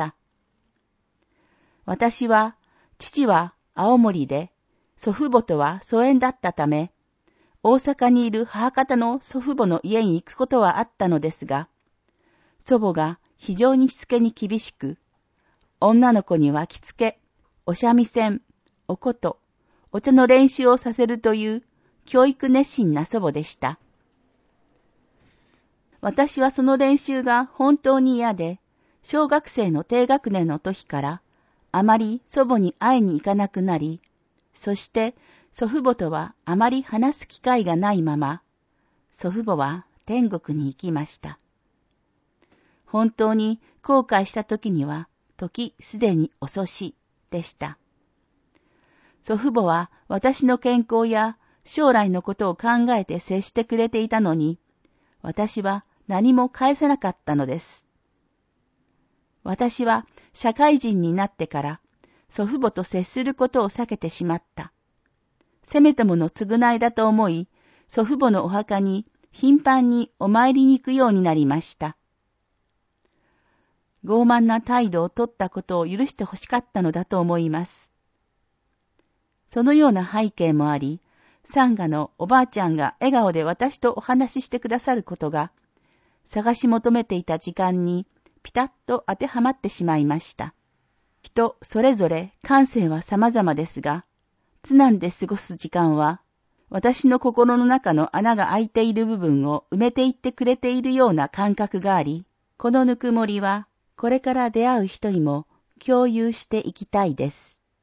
私は、父は青森で、祖父母とは疎遠だったため、大阪にいる母方の祖父母の家に行くことはあったのですが、祖母が非常にしつけに厳しく、女の子には着付け、お三味線、お琴、お茶の練習をさせるという教育熱心な祖母でした。私はその練習が本当に嫌で、小学生の低学年の時からあまり祖母に会いに行かなくなり、そして祖父母とはあまり話す機会がないまま、祖父母は天国に行きました。本当に後悔した時には、時すでに遅しでした。祖父母は私の健康や将来のことを考えて接してくれていたのに、私は何も返せなかったのです。私は社会人になってから祖父母と接することを避けてしまった。せめてもの償いだと思い、祖父母のお墓に頻繁にお参りに行くようになりました。傲慢な態度を取ったことを許してほしかったのだと思います。そのような背景もあり、山河のおばあちゃんが笑顔で私とお話ししてくださることが、探し求めていた時間にピタッと当てはまってしまいました。人それぞれ感性は様々ですが、津南で過ごす時間は、私の心の中の穴が開いている部分を埋めていってくれているような感覚があり、このぬくもりは、これから出会う人にも共有していきたいです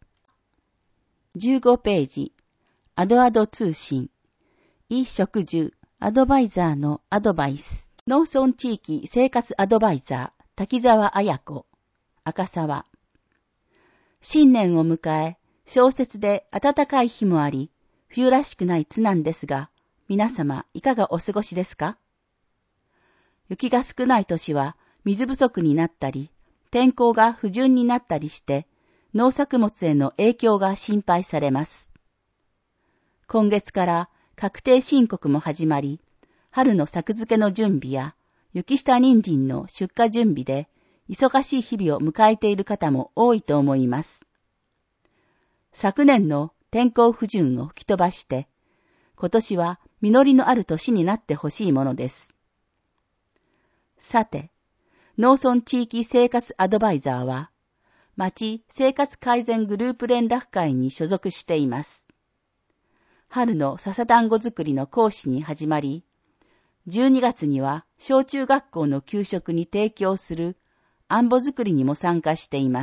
。15ページ、アドアド通信、衣食住アドバイザーのアドバイス、農村地域生活アドバイザー、滝沢彩子、赤沢。新年を迎え、小説で暖かい日もあり、冬らしくない津南ですが、皆様いかがお過ごしですか？雪が少ない年は水不足になったり、天候が不順になったりして、農作物への影響が心配されます。今月から確定申告も始まり、春の作付けの準備や雪下人参の出荷準備で忙しい日々を迎えている方も多いと思います。昨年の天候不順を吹き飛ばして、今年は実りのある年になってほしいものです。 さて、農村地域生活アドバイザーは、町生活改善グループ連絡会に所属しています。春の笹団子作りの講師に始まり、12月には小中学校の給食に提供するあんぼ作りにも参加しています。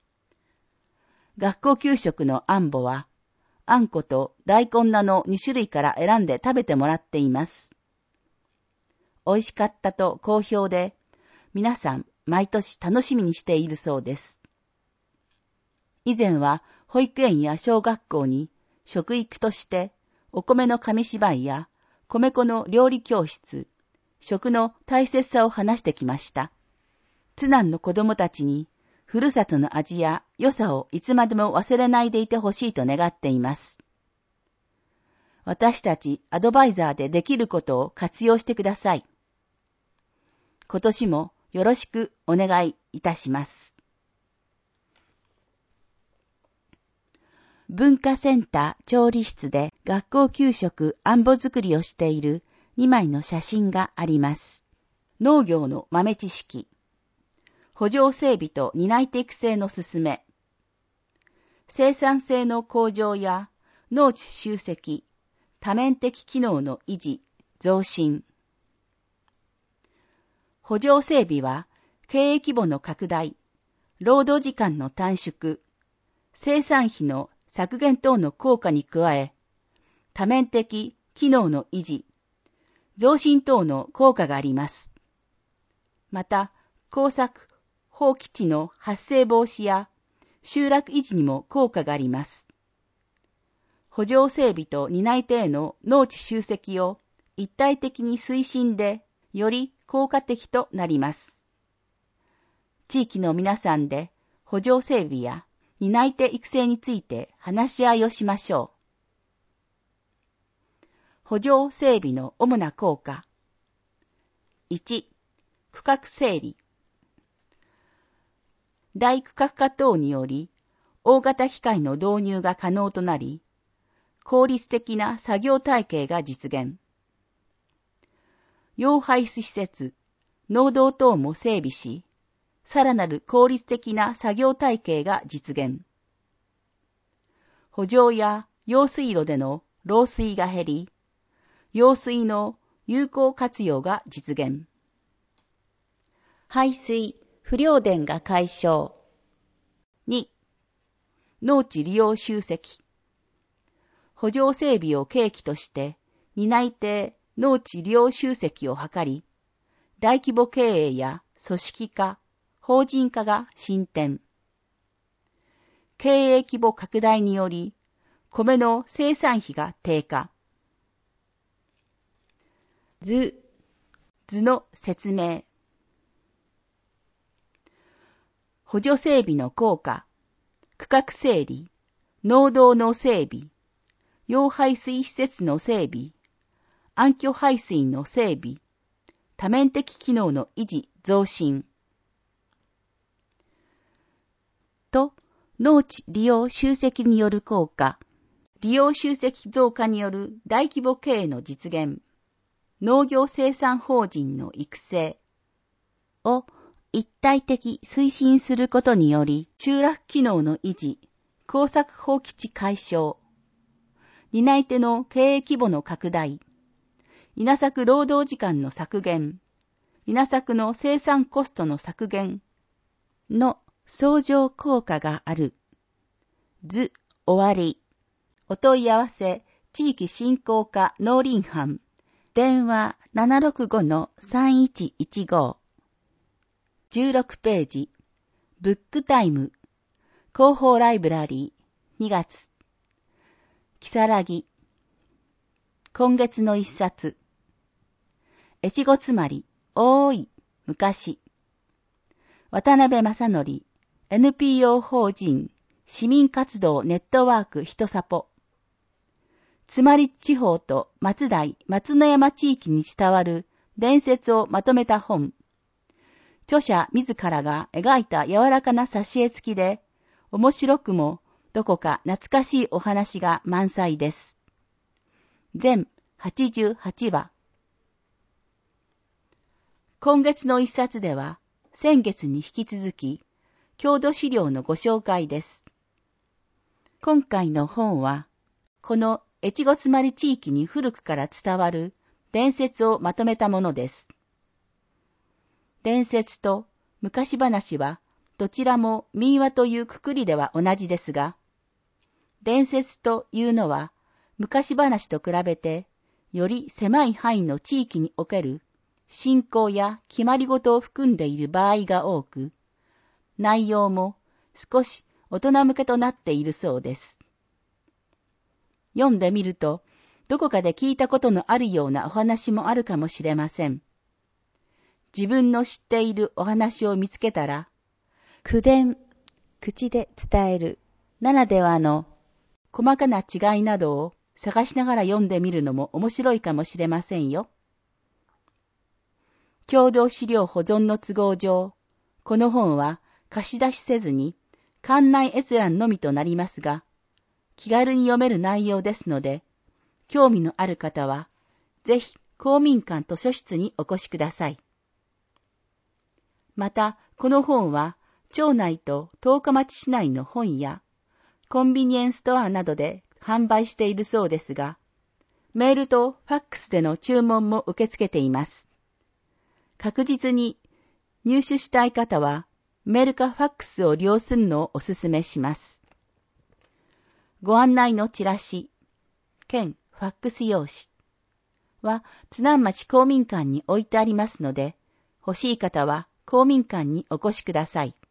学校給食のあんぼは、あんこと大根菜の2種類から選んで食べてもらっています。美味しかったと好評で、皆さん毎年楽しみにしているそうです。以前は保育園や小学校に食育としてお米の紙芝居や米粉の料理教室、食の大切さを話してきました。津南の子供たちにふるさとの味や良さをいつまでも忘れないでいてほしいと願っています。私たちアドバイザーでできることを活用してください。今年もよろしくお願いいたします。文化センター調理室で学校給食あんぼ作りをしている2枚の写真があります。農業の豆知識。圃場整備と担い手育成の進め。生産性の向上や農地集積、多面的機能の維持、増進。圃場整備は経営規模の拡大、労働時間の短縮、生産費の削減等の効果に加え、多面的機能の維持、増進等の効果があります。また、耕作、放棄地の発生防止や集落維持にも効果があります。圃場整備と担い手への農地集積を一体的に推進で、より効果的となります。地域の皆さんで圃場整備や担い手育成について話し合いをしましょう。圃場整備の主な効果。1、区画整理。大区画化等により、大型機械の導入が可能となり、効率的な作業体系が実現。溶排水施設、農道等も整備し、さらなる効率的な作業体系が実現。圃場や用水路での漏水が減り、用水の有効活用が実現。排水、不良電が解消。2、農地利用集積。圃場整備を契機として、担い手農地利用集積を図り、大規模経営や組織化、法人化が進展。経営規模拡大により、米の生産費が低下。図の説明。圃場整備の効果、区画整理、農道の整備、溶排水施設の整備、暗渠排水の整備、多面的機能の維持・増進。と、農地利用集積による効果、利用集積増加による大規模経営の実現、農業生産法人の育成を一体的推進することにより、集落機能の維持、耕作放棄地解消、担い手の経営規模の拡大、稲作労働時間の削減、稲作の生産コストの削減の相乗効果がある。図終わり。お問い合わせ、地域振興課農林班。電話 765-3115。16ページ。ブックタイム。広報ライブラリー。2月。きさらぎ。今月の一冊。越後つまり、おーい、昔。渡辺正則、NPO 法人、市民活動ネットワークひとさぽ。つまり地方と松代、松之山地域に伝わる伝説をまとめた本。著者自らが描いた柔らかな挿絵付きで、面白くもどこか懐かしいお話が満載です。全88話。 今月の一冊では、先月に引き続き、郷土資料のご紹介です。今回の本は、この越後妻有地域に古くから伝わる伝説をまとめたものです。伝説と昔話は、どちらも民話というくくりでは同じですが、伝説というのは、昔話と比べて、より狭い範囲の地域における信仰や決まり事を含んでいる場合が多く、内容も少し大人向けとなっているそうです。読んでみると、どこかで聞いたことのあるようなお話もあるかもしれません。自分の知っているお話を見つけたら、口伝、口で伝えるならではの細かな違いなどを探しながら読んでみるのも面白いかもしれませんよ。共同資料保存の都合上、この本は貸し出しせずに館内閲覧のみとなりますが、気軽に読める内容ですので、興味のある方は、ぜひ公民館図書室にお越しください。また、この本は、町内と十日町市内の本屋、コンビニエンスストアなどで販売しているそうですが、メールとファックスでの注文も受け付けています。確実に入手したい方は、メールかファックスを利用するのをお勧めします。ご案内のチラシ、兼ファックス用紙は津南町公民館に置いてありますので、欲しい方は公民館にお越しください。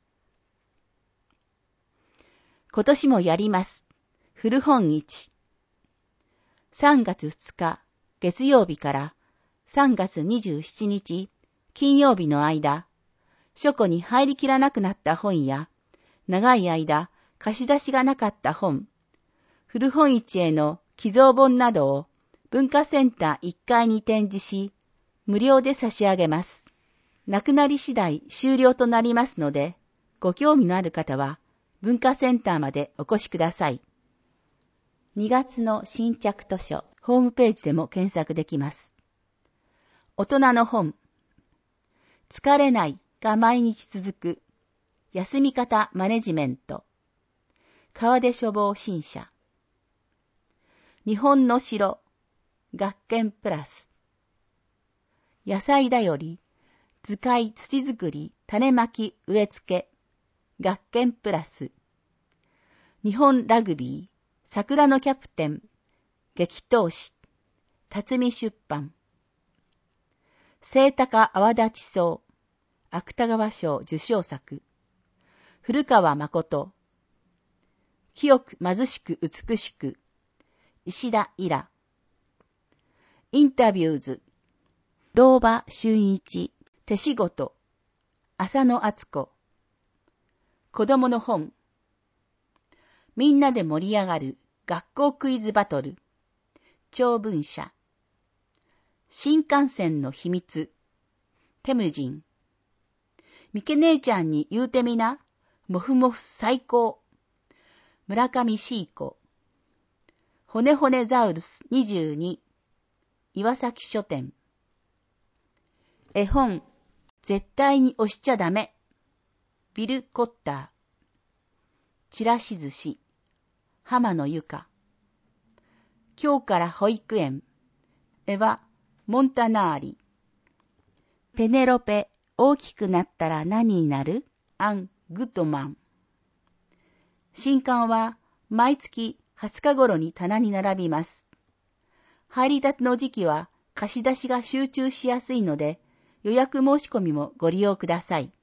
今年もやります。古本市。3月2日月曜日から3月27日金曜日の間、書庫に入りきらなくなった本や、長い間貸し出しがなかった本、古本市への寄贈本などを文化センター1階に展示し、無料で差し上げます。なくなり次第終了となりますので、ご興味のある方は文化センターまでお越しください。2月の新着図書、ホームページでも検索できます。大人の本、疲れないが毎日続く、休み方マネジメント、川出書房新社、日本の城、学研プラス、野菜だより、図解土作り種まき植え付け、学研プラス、日本ラグビー、桜のキャプテン、激闘士、辰巳出版、清高泡立ち草、芥川賞受賞作、古川誠、清く貧しく美しく、石田イラ、インタビューズ、堂場俊一、手仕事、浅野敦子、子供の本、みんなで盛り上がる学校クイズバトル、長文社、新幹線の秘密、テムジン、みけ姉ちゃんに言うてみな、もふもふ最高、村上シーコ、骨骨ザウルス22、岩崎書店、絵本、絶対に押しちゃダメ、ビル・コッター、ちらし寿司、浜野ゆか、今日から保育園、エヴァ・モンタナーリ、ペネロペ、大きくなったら何になる？アン・グッドマン。新刊は毎月20日頃に棚に並びます。入りたての時期は貸し出しが集中しやすいので、予約申し込みもご利用ください。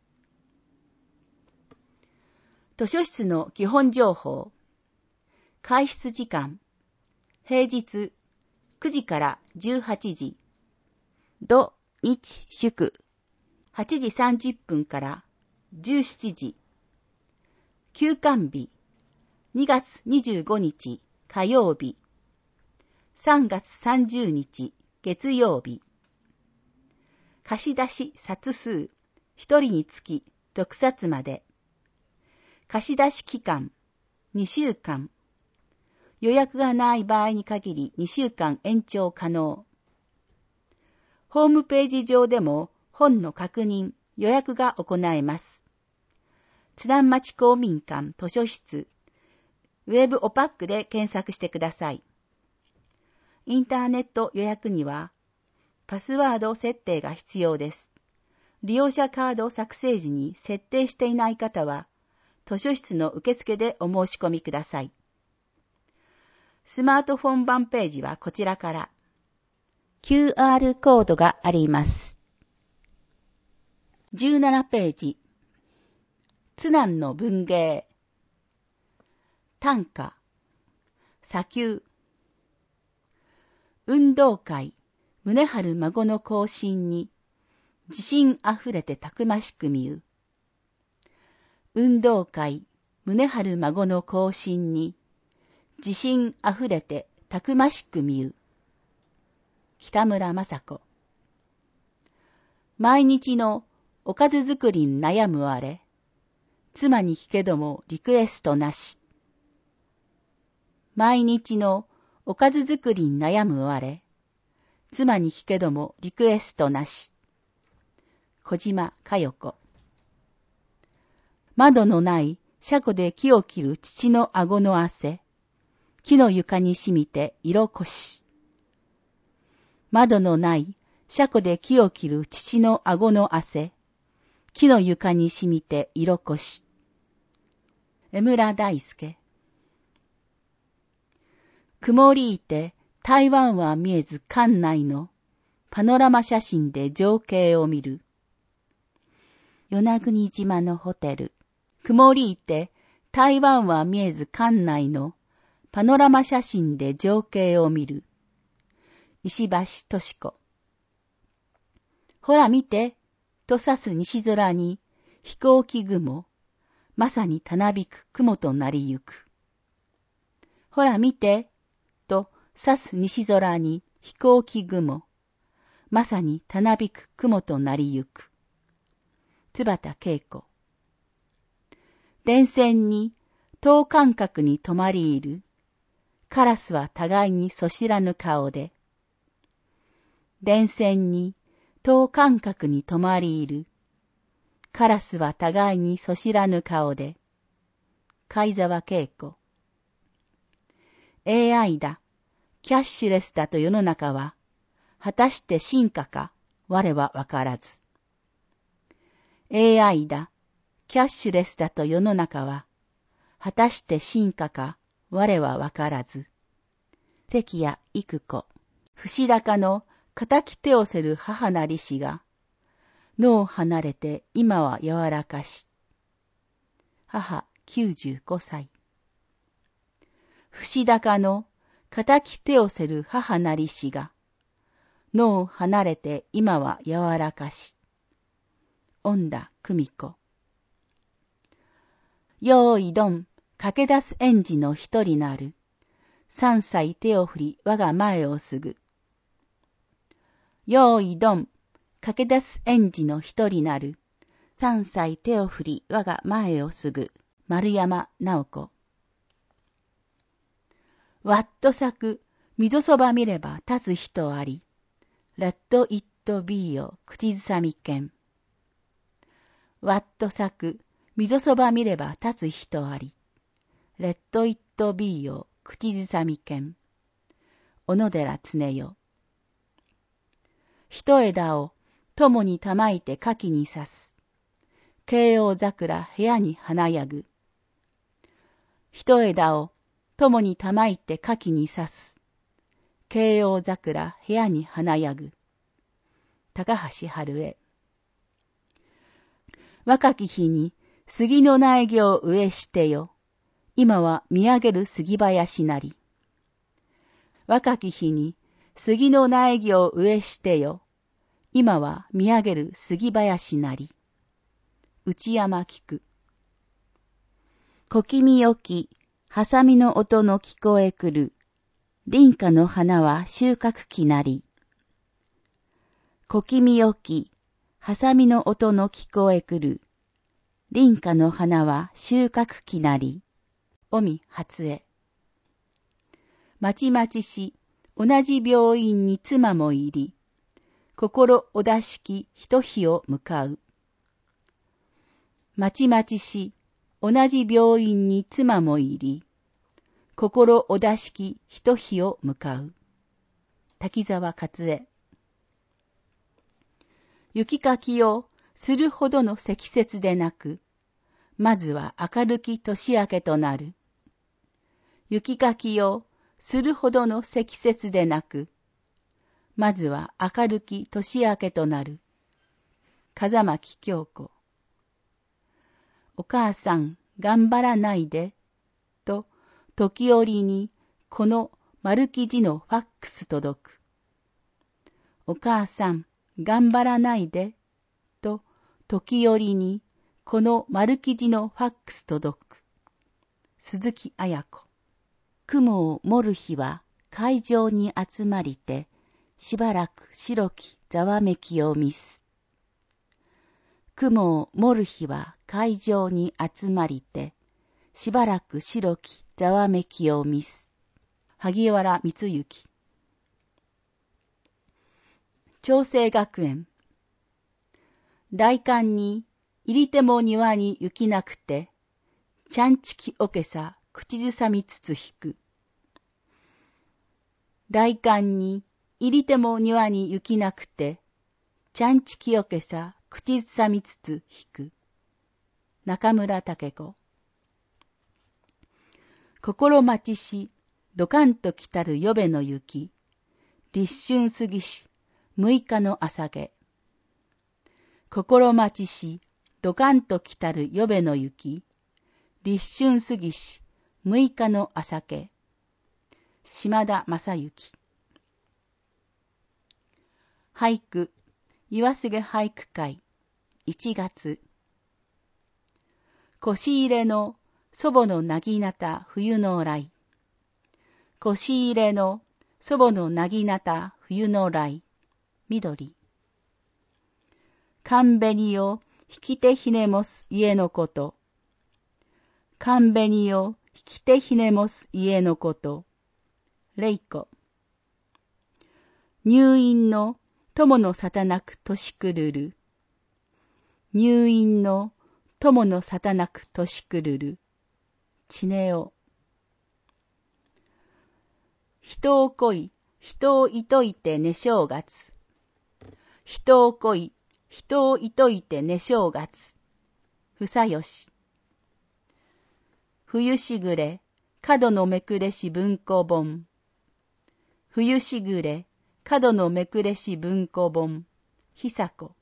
図書室の基本情報。開室時間。平日9時から18時。土日祝。8時30分から17時。休館日。2月25日火曜日。3月30日月曜日。貸し出し冊数1人につき6冊まで。貸し出し期間2週間。予約がない場合に限り2週間延長可能。ホームページ上でも本の確認、予約が行えます。津南町公民館図書室、ウェブオパックで検索してください。インターネット予約には、パスワード設定が必要です。利用者カード作成時に設定していない方は、図書室の受付でお申し込みください。スマートフォン版ページはこちらから QR コードがあります。17ページ。津南の文芸。短歌。砂丘。運動会。宗春孫の行進に自信あふれてたくましく見う。運動会。宗春孫の行進に自信あふれてたくましく見う。北村雅子。毎日のおかず作りに悩むあれ、妻に聞けどもリクエストなし。毎日のおかず作りに悩むあれ、妻に聞けどもリクエストなし。小島佳代子。窓のない車庫で木を切る父の顎の汗、木の床に染みて色こし。窓のない車庫で木を切る父の顎の汗、木の床に染みて色こし。江村大輔。曇りいて台湾は見えず館内のパノラマ写真で情景を見る。与那国島のホテル。曇りいて台湾は見えず館内のパノラマ写真で情景を見る。石橋敏子。ほら見て、と指す西空に飛行機雲、まさにたなびく雲となりゆく。ほら見て、と指す西空に飛行機雲、まさにたなびく雲となりゆく。津畑恵子。電線に等間隔に止まりいる。カラスは互いにそしらぬ顔で。電線に等間隔に止まりいる。カラスは互いにそしらぬ顔で。貝沢恵子。AI だ、キャッシュレスだと世の中は、果たして進化か、我はわからず。AI だ、キャッシュレスだと世の中は、果たして進化か、我はわからず。関谷育子。節高の敵手をせる母なりしが、野を離れて今は柔らかし。母95歳。節高の敵手をせる母なりしが、野を離れて今は柔らかし。恩田久美子。よーいどん、駆け出す園児の一人なる。3歳手を振り我が前をすぐ。よーいどん、駆け出す園児の一人なる。3歳手を振り我が前をすぐ。丸山直子。わっと咲く、溝そば見れば立つ人あり。Let it be よ、口ずさみけん。わっと咲く、溝そば見れば立つ人あり。Let it be よ、口ずさみけん。小野寺常代。一枝を友にたまいて柿に刺す。慶応桜部屋に華やぐ。一枝を友にたまいて柿に刺す。慶応桜部屋に華やぐ。高橋春江。若き日に杉の苗木を植えしてよ。今は見上げる杉林なり。若き日に杉の苗木を植えしてよ。今は見上げる杉林なり。内山菊。小気味よき、ハサミの音の聞こえくる。林花の花は収穫期なり。小気味よき、ハサミの音の聞こえくる。林花の花は収穫期なり。尾身初江。まちまちし、同じ病院に妻もいり。 心おだしきひと日を向かう。まちまちし、同じ病院に妻も入り、心おだしきひと日を向かう。滝沢勝恵。雪かきをするほどの積雪でなく、まずは明るき年明けとなる。雪かきをするほどの積雪でなく、まずは明るき年明けとなる。風巻京子。お母さん、頑張らないで、と、時折にこの丸記事のファックス届く。お母さん、頑張らないで、と、時折にこの丸記事のファックス届く。鈴木綾子。雲を盛る日は会場に集まりて、しばらく白きざわめきを見す。雲を盛る日は会場に集まりて、しばらく白きざわめきを見す。萩原光之。長生学園。大寒に入り手も庭に雪なくて、ちゃんちきおけさ口ずさみつつ引く。大寒に入り手も庭に雪なくて、ちゃんちきおけさ口ずさみつつ引く。中村武子。心待ちし、どかんと来たる夜べの雪。立春過ぎし、6日の朝げ。心待ちし、どかんと来たる夜べの雪。立春過ぎし、6日の朝げ。島田正幸。俳句、岩菅俳句会、1月。腰入れの祖母のなぎなた冬の来。腰入れの祖母のなぎなた冬の来。緑。寒紅を引き手ひねもす家のこと。寒紅を引き手ひねもす家のこと。玲子。入院の友のさたなく年くるる。入院の友のさたなく年くるる。ちねお。人を恋、人をいといてね正月。人を恋、人をいといてね正月。ふさよし。冬しぐれ、角のめくれし文庫本。冬しぐれ、角のめくれし文庫本。ひさこ。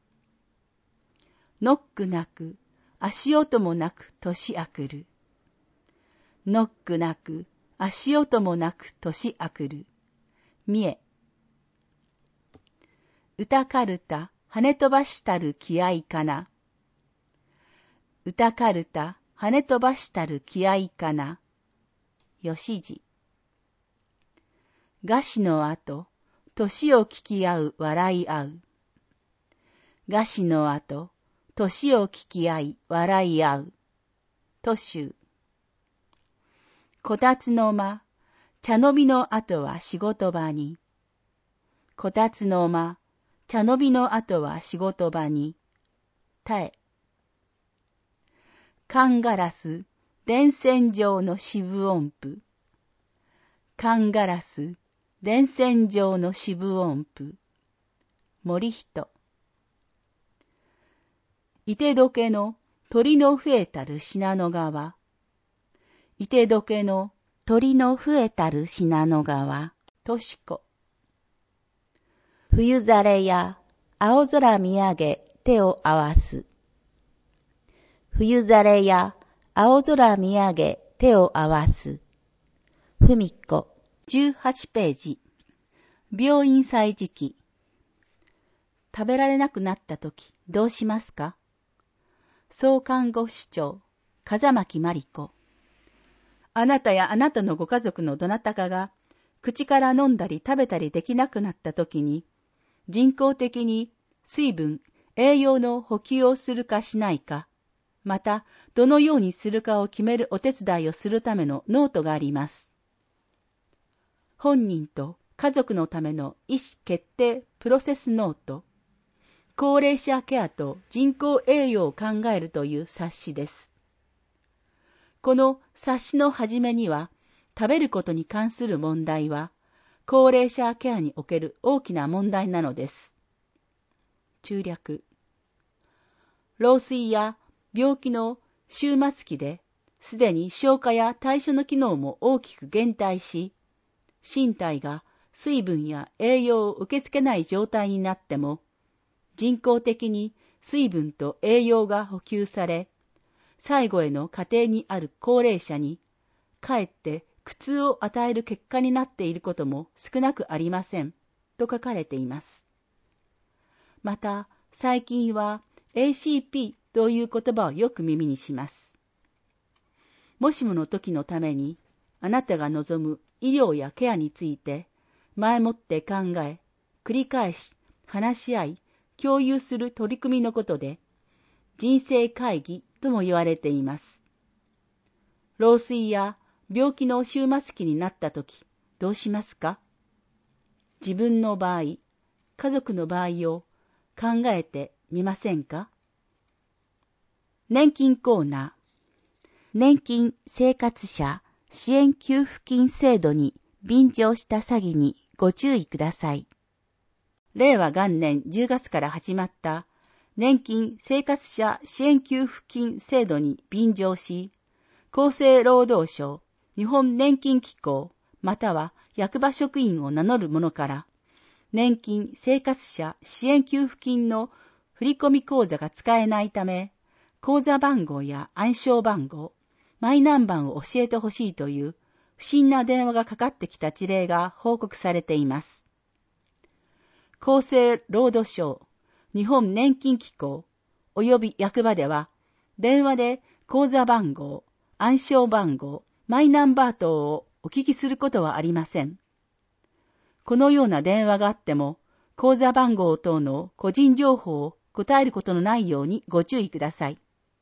ノックなく、足音もなく年あくる。ノックなく、足音もなく年あくる。みえ。歌かるた、跳ね飛ばしたる気合かな。歌かるた、跳ね飛ばしたる気合かな。よしじ。餓死の後、年を聞き合う笑い合う。餓死の後、年を聞き合い笑い合う。都州。こたつの間、茶飲みの後は仕事場に。こたつの間、茶飲みの後は仕事場に。たえ。缶ガラス、電線上の四分音符。缶ガラス、電線上の四分音符。森人。いてどけの鳥の増えたる信濃川。いてどけの鳥の増えたる信濃川。としこ。冬ざれや青空見上げ手を合わす。冬ざれや青空見上げ手を合わす。ふみこ。18ページ。病院歳時期。食べられなくなったときどうしますか？総看護師長、風巻真理子。あなたやあなたのご家族のどなたかが、口から飲んだり食べたりできなくなったときに、人工的に水分、栄養の補給をするかしないか、また、どのようにするかを決めるお手伝いをするためのノートがあります。本人と家族のための意思決定プロセスノート、高齢者ケアと人工栄養を考えるという冊子です。この冊子の始めには、食べることに関する問題は、高齢者ケアにおける大きな問題なのです。注略。老衰や病気の終末期で、すでに消化や代謝の機能も大きく減退し、身体が水分や栄養を受け付けない状態になっても、人工的に水分と栄養が補給され、最後への過程にある高齢者に、かえって苦痛を与える結果になっていることも少なくありません、と書かれています。また、最近は ACP という言葉をよく耳にします。もしもの時のために、あなたが望む医療やケアについて、前もって考え、繰り返し、話し合い、共有する取り組みのことで、人生会議とも言われています。老衰や病気の終末期になったとき、どうしますか？自分の場合、家族の場合を考えてみませんか？年金コーナー。年金生活者支援給付金制度に便乗した詐欺にご注意ください。令和元年10月から始まった年金生活者支援給付金制度に便乗し、厚生労働省、日本年金機構、または役場職員を名乗る者から、年金生活者支援給付金の振込口座が使えないため、口座番号や暗証番号、マイナンバーを教えてほしいという不審な電話がかかってきた事例が報告されています。厚生労働省、日本年金機構、及び役場では、電話で口座番号、暗証番号、マイナンバー等をお聞きすることはありません。このような電話があっても、口座番号等の個人情報を答えることのないようにご注意ください。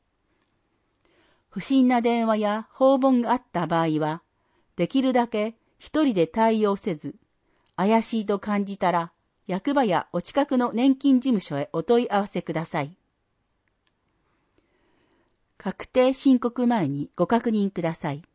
不審な電話や訪問があった場合は、できるだけ一人で対応せず、怪しいと感じたら、役場やお近くの年金事務所へお問い合わせください。確定申告前にご確認ください。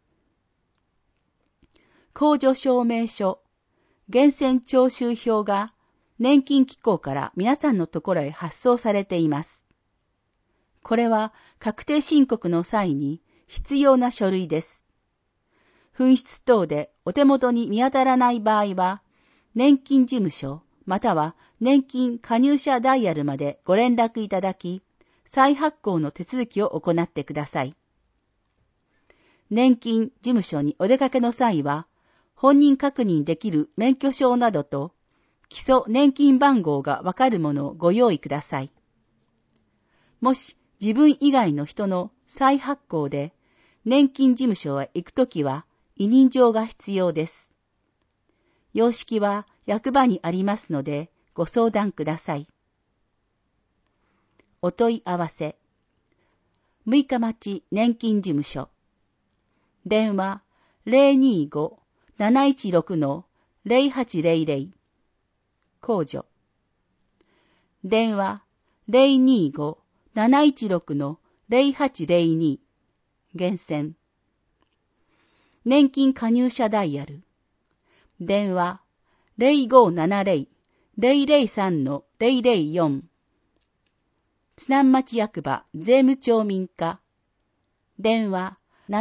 控除証明書、源泉徴収票が年金機構から皆さんのところへ発送されています。これは確定申告の際に必要な書類です。紛失等でお手元に見当たらない場合は、年金事務所または年金加入者ダイヤルまでご連絡いただき、再発行の手続きを行ってください。年金事務所にお出かけの際は、本人確認できる免許証などと基礎年金番号がわかるものをご用意ください。もし自分以外の人の再発行で年金事務所へ行くときは委任状が必要です。様式は役場にありますのでご相談ください。お問い合わせ。6日町年金事務所。電話 025-716-0800。控除。電話 025-716-0802。源泉。年金加入者ダイヤル。電話 0570-003-004。津南町役場税務町民課。電話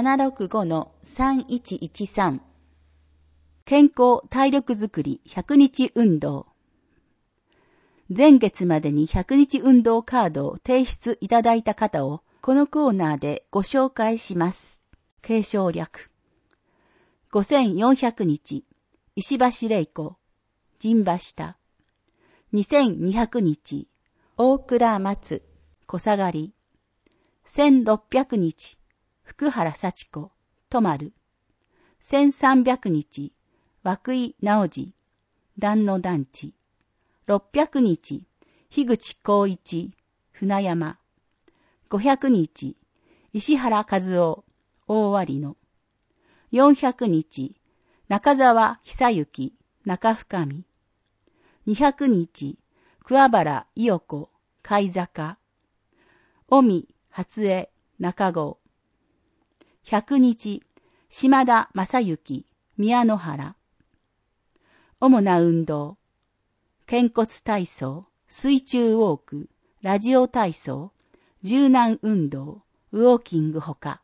765-3113。健康体力づくり100日運動。前月までに100日運動カードを提出いただいた方をこのコーナーでご紹介します。継承略。5400日、石橋玲子、陣馬下。2200日、大倉松、小下がり。1600日、福原幸子、泊まる。1300日、涌井直次、壇の団地。600日、樋口光一、船山。500日、石原和夫、大割野。400日、中澤久幸、 中深見。200日、桑原伊代子、貝坂。尾身、初江、中郷。100日、島田正幸、宮野原。主な運動。肩骨体操、水中ウォーク、ラジオ体操、柔軟運動、ウォーキングほか。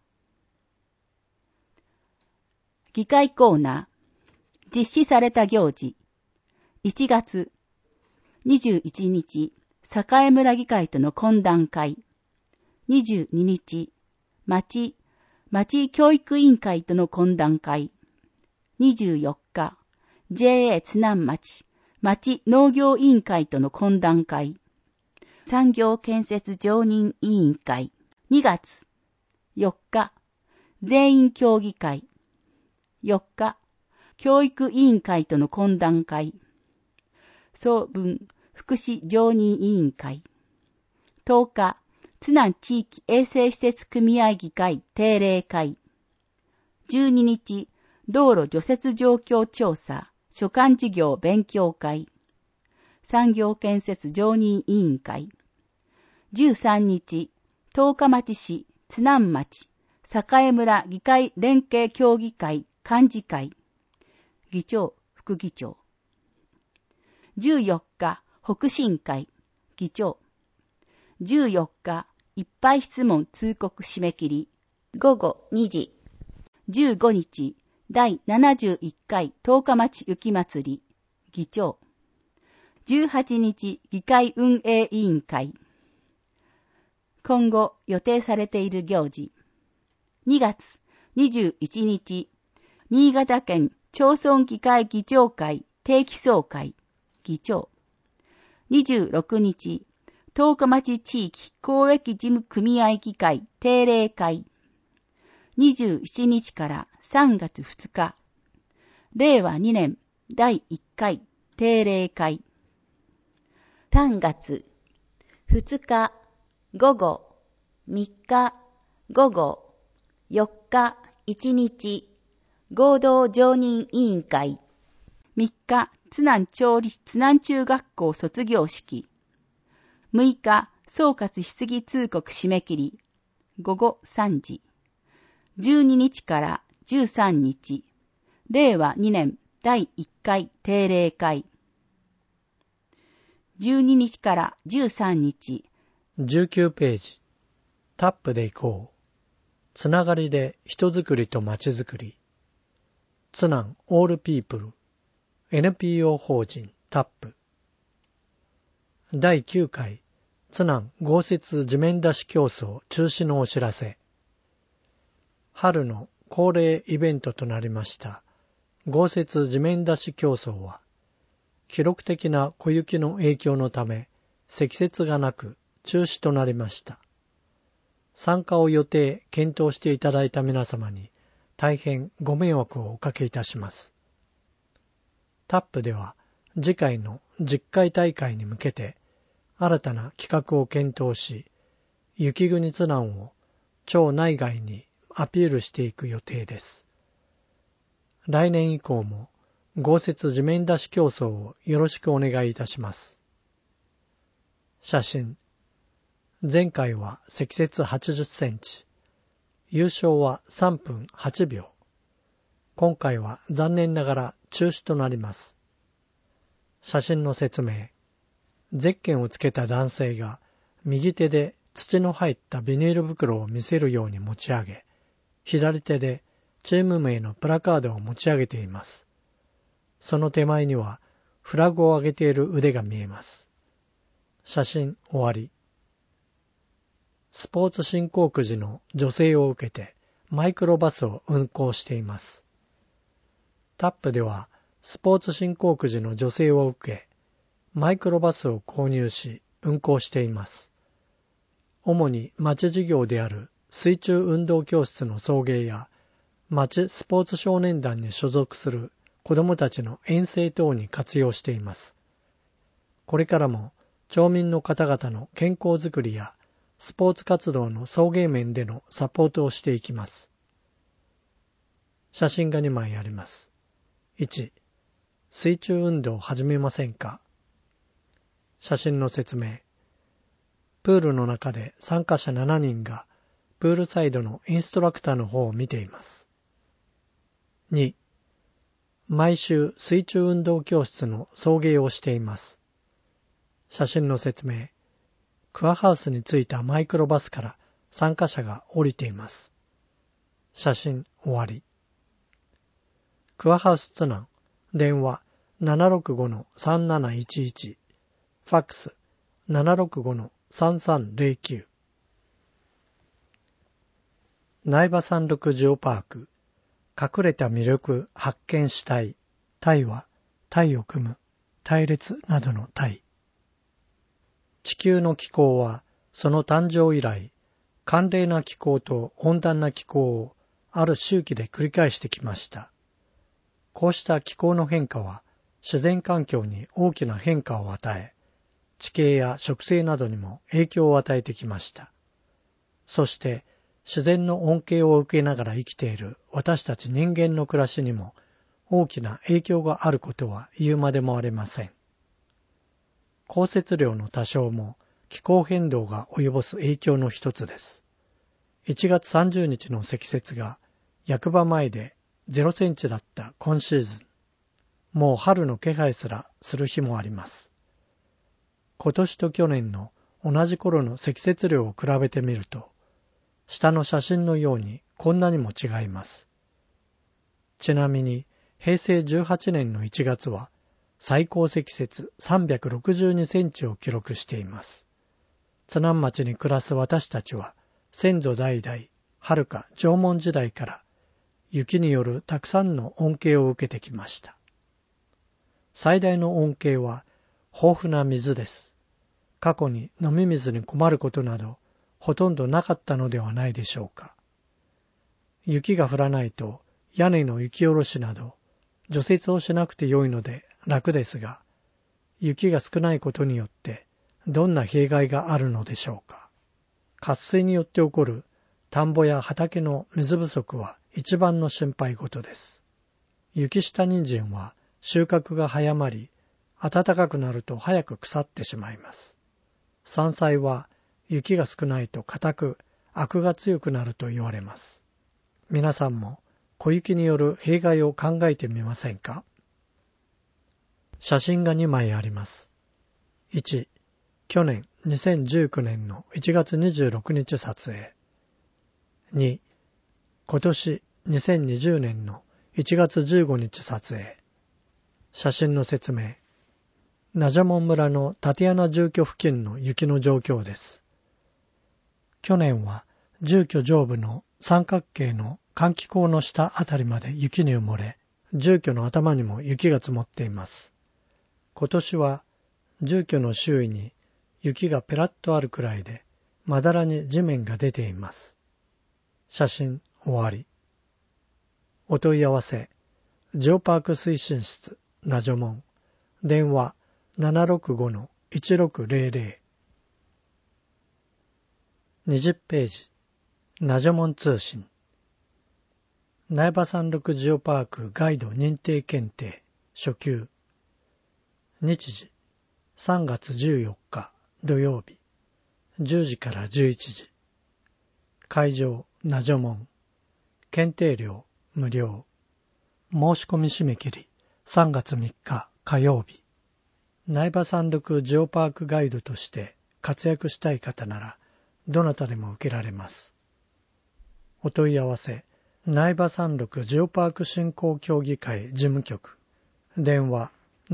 議会コーナー。実施された行事。1月21日、栄村議会との懇談会。22日、町教育委員会との懇談会。24日、JA 津南町農業委員会との懇談会。産業建設常任委員会。2月4日、全員協議会。4日、教育委員会との懇談会。総文福祉常任委員会。10日、津南地域衛生施設組合議会定例会。12日、道路除雪状況調査所管事業勉強会。産業建設常任委員会。13日、十日町市津南町栄村議会連携協議会幹事会。議長、副議長。14日、北進会。議長。14日、一般質問通告締め切り。午後2時。15日、第71回十日町雪まつり。議長。18日、議会運営委員会。今後予定されている行事。2月21日、新潟県町村議会議長会定期総会。議長。26日、十日町地域公益事務組合議会定例会。27日から3月2日、令和2年第1回定例会。3月2日午後、3日午後、4日1日、合同常任委員会。3日、津南町立津南中学校卒業式。6日、総括質疑通告締め切り。午後3時。12日から13日、令和2年第1回定例会。12日から13日。 19ページ。タップでいこう。つながりで人づくりとまちづくり。津南オールピープル NPO 法人タップ。第9回津南豪雪地面出し競争中止のお知らせ。春の恒例イベントとなりました豪雪地面出し競争は、記録的な小雪の影響のため積雪がなく中止となりました。参加を予定検討していただいた皆様に大変ご迷惑をおかけいたします。タップでは次回の10回大会に向けて新たな企画を検討し、雪国津南を町内外にアピールしていく予定です。来年以降も豪雪地面出し競争をよろしくお願いいたします。写真。前回は積雪80センチ。優勝は3分8秒。今回は残念ながら中止となります。写真の説明。ゼッケンをつけた男性が右手で土の入ったビニール袋を見せるように持ち上げ、左手でチーム名のプラカードを持ち上げています。その手前にはフラグを上げている腕が見えます。写真終わり。スポーツ振興くじの助成を受けてマイクロバスを運行しています。タップではスポーツ振興くじの助成を受け、マイクロバスを購入し運行しています。主に町事業である水中運動教室の送迎や町スポーツ少年団に所属する子どもたちの遠征等に活用しています。これからも町民の方々の健康づくりやスポーツ活動の送迎面でのサポートをしていきます。写真が2枚あります。1、 水中運動を始めませんか？写真の説明。プールの中で参加者7人がプールサイドのインストラクターの方を見ています。2、毎週水中運動教室の送迎をしています。写真の説明。クアハウスに着いたマイクロバスから参加者が降りています。写真終わり。クアハウス津南、電話 765-3711、ファックス 765-3309。苗場山麓ジオパーク、隠れた魅力発見したい。体は体を組む、隊列などの体。地球の気候はその誕生以来、寒冷な気候と温暖な気候をある周期で繰り返してきました。こうした気候の変化は自然環境に大きな変化を与え、地形や植生などにも影響を与えてきました。そして自然の恩恵を受けながら生きている私たち人間の暮らしにも大きな影響があることは言うまでもありません。降雪量の多少も気候変動が及ぼす影響の一つです。1月30日の積雪が役場前で0センチだった今シーズン、もう春の気配すらする日もあります。今年と去年の同じ頃の積雪量を比べてみると、下の写真のようにこんなにも違います。ちなみに平成18年の1月は最高積雪362センチを記録しています。津南町に暮らす私たちは先祖代々、遥か縄文時代から雪によるたくさんの恩恵を受けてきました。最大の恩恵は豊富な水です。過去に飲み水に困ることなどほとんどなかったのではないでしょうか。雪が降らないと屋根の雪下ろしなど除雪をしなくてよいので楽ですが、雪が少ないことによってどんな弊害があるのでしょうか。渇水によって起こる田んぼや畑の水不足は一番の心配事です。雪下人参は収穫が早まり、暖かくなると早く腐ってしまいます。山菜は雪が少ないと硬く、アクが強くなると言われます。皆さんも小雪による弊害を考えてみませんか？写真が2枚あります。1、去年2019年の1月26日撮影。2、今年2020年の1月15日撮影。写真の説明。ナジャモン村のタティアナ住居付近の雪の状況です。去年は住居上部の三角形の換気口の下あたりまで雪に埋もれ、住居の頭にも雪が積もっています。今年は住居の周囲に雪がペラッとあるくらいで、まだらに地面が出ています。写真終わり。お問い合わせ、ジオパーク推進室、ナジョモン、電話 765-1600。20ページ、ナジョモン通信。苗場山麓ジオパークガイド認定検定、初級。日時、3月14日土曜日、10時から11時。会場、ナジョモン。検定料、無料。申し込み締め切り、3月3日火曜日。苗場山麓ジオパークガイドとして活躍したい方なら、どなたでも受けられます。お問い合わせ、苗場山麓ジオパーク振興協議会事務局。電話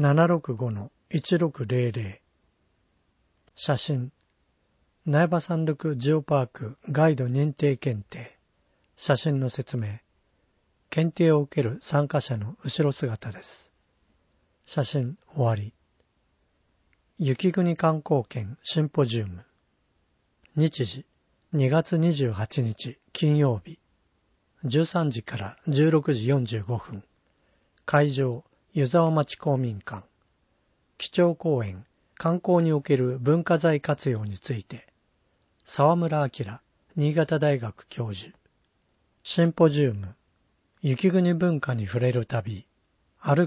765-1600。写真、苗場山麓ジオパークガイド認定検定。写真の説明。検定を受ける参加者の後ろ姿です。写真終わり。雪国観光圏シンポジウム。日時、2月28日金曜日。13時から16時45分。会場、湯沢町公民館。基調講演、観光における文化財活用について。沢村明、新潟大学教授。シンポジウム、雪国文化に触れる旅。歩く、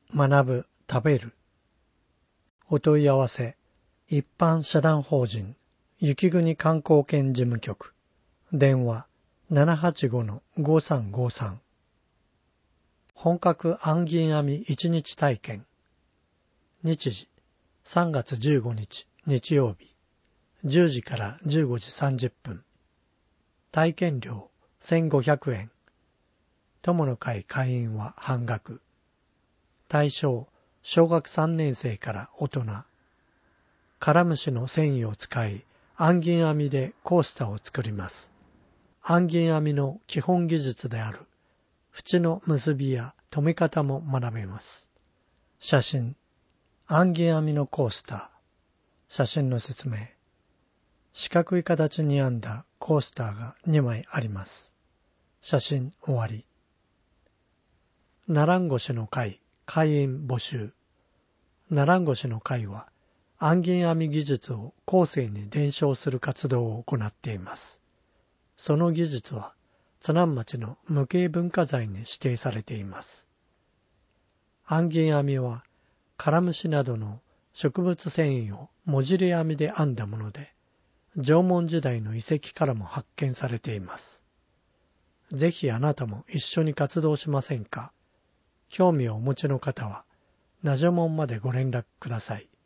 学ぶ、食べる。お問い合わせ、一般社団法人雪国観光研事務局、電話 785-5353。本格暗銀編み1日体験。日時、3月15日日曜日、10時から15時30分。体験料1500円。友の会会員は半額。対象、小学3年生から大人。カラムシの繊維を使い、暗銀編みでコースターを作ります。暗銀編みの基本技術である縁の結びや留め方も学べます。写真、暗銀編みのコースター。写真の説明。四角い形に編んだコースターが2枚あります。写真終わり。ナランゴシの会会員募集。ナランゴシの会は暗銀編み技術を後世に伝承する活動を行っています。その技術は津南町の無形文化財に指定されています。暗銀編みはカラムシなどの植物繊維をもじり編みで編んだもので、縄文時代の遺跡からも発見されています。ぜひあなたも一緒に活動しませんか？興味をお持ちの方は、ナジョモンまでご連絡ください。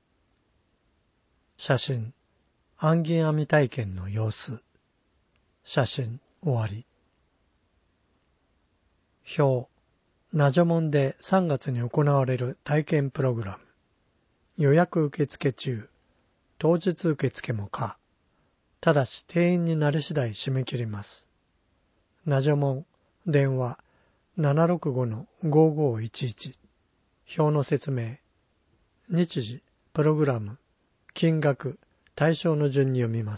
写真、暗銀編み体験の様子。写真終わり。表、ナジョモンで3月に行われる体験プログラム。予約受付中。当日受付も可。ただし定員になり次第締め切ります。ナジョモン、電話 765-5511。表の説明。日時、プログラム、金額、対象の順に読みます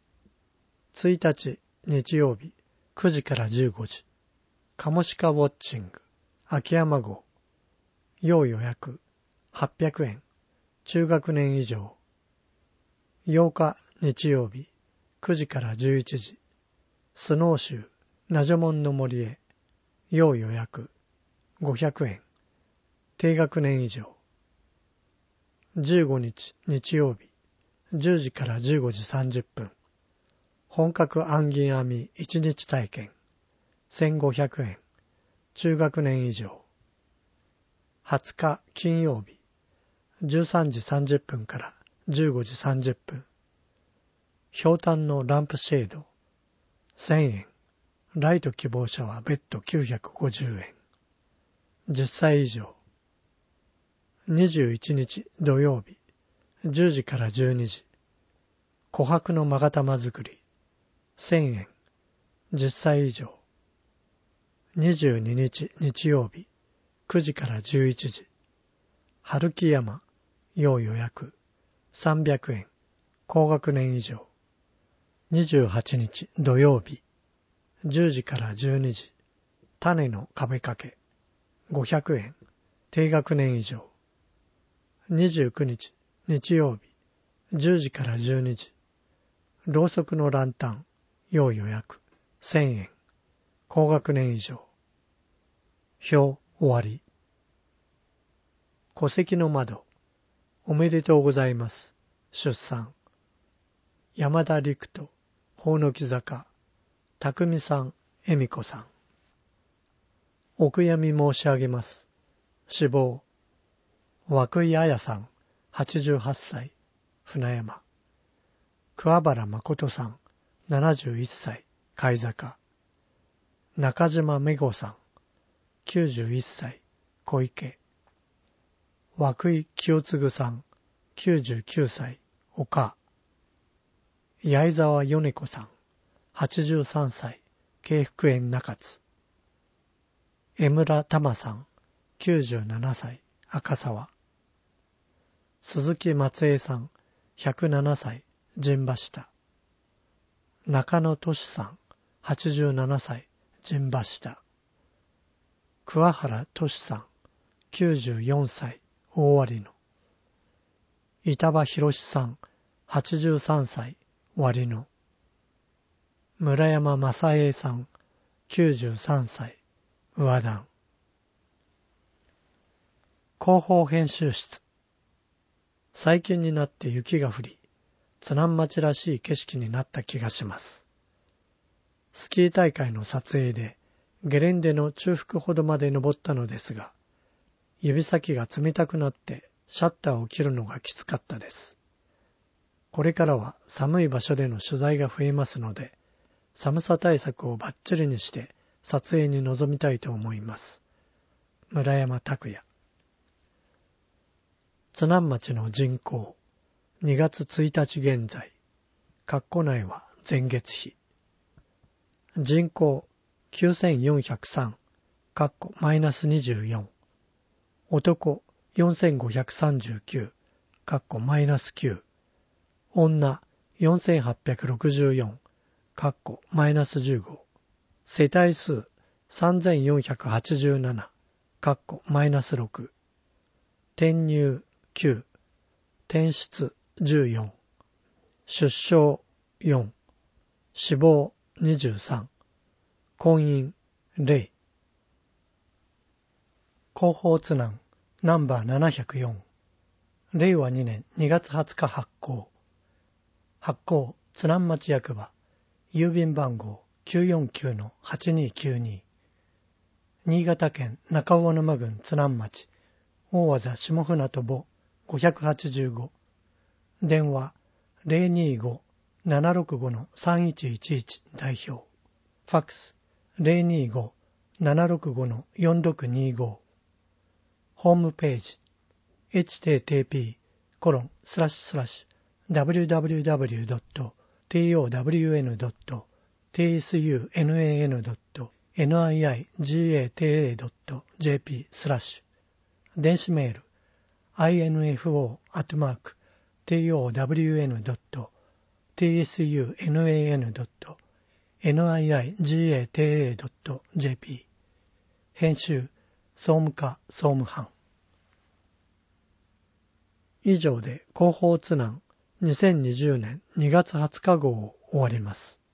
。1日、日曜日、9時から15時。カモシカウォッチング、秋山号。要予約、800円。中学年以上。8日、日曜日、9時から11時。スノーシュー、ナジョモンの森へ。要予約、500円。低学年以上。15日、日曜日、10時から15時30分。本格暗銀編み1日体験。1500円。中学年以上。20日、金曜日、13時30分から15時30分。ひょうたんのランプシェード。1000円。ライト希望者は別途950円。10歳以上。21日土曜日、10時から12時。琥珀の勾玉作り。1000円。10歳以上。22日日曜日、9時から11時。春木山、要予約。300円。高学年以上。28日土曜日、10時から12時。種の壁掛け。500円。低学年以上。29日日曜日、10時から12時。ろうそくのランタン、要予約。1000円。高学年以上。表終わり。戸籍の窓。おめでとうございます。出産。山田陸斗、ほのき坂、匠さん、恵美子さん。お悔やみ申し上げます。死亡。涌井彩さん、88歳、船山。桑原誠さん、71歳、貝坂。中島めごさん、91歳、小池。涌井清次さん、99歳、岡。八重沢米子さん、83歳、京福園中津。江村玉さん、97歳、赤沢。鈴木松江さん、107歳、陣馬下。中野俊さん、87歳、陣馬下。桑原俊さん、94歳、大割野。板場博さん、83歳、割野。村山正栄さん、93歳、上段。 広報編集室。最近になって雪が降り、津南町らしい景色になった気がします。スキー大会の撮影でゲレンデの中腹ほどまで登ったのですが、指先が冷たくなってシャッターを切るのがきつかったです。これからは寒い場所での取材が増えますので、寒さ対策をバッチリにして撮影に臨みたいと思います。村山拓也。津南町の人口、2月1日現在、括弧内は前月比。人口9403、括弧マイナス24。男4539、括弧マイナス9。女4864、括弧マイナス15。世帯数3487、括弧マイナス6。転入9、転出14、出生4、死亡23、婚姻0。広報津南ナンバー704、令和2年2月20日発行。発行津南町役場、郵便番号 949-8292、新潟県中魚沼郡津南町、大和座下船渡585、電話 025-765-3111 代表、ファックス 025-765-4625、ホームページ http://www.towner.sun.niigata.jp/ 電子メール info@town.niigata.jp 編集総務課総務班。以上で広報津南2020年2月20日号を終わります。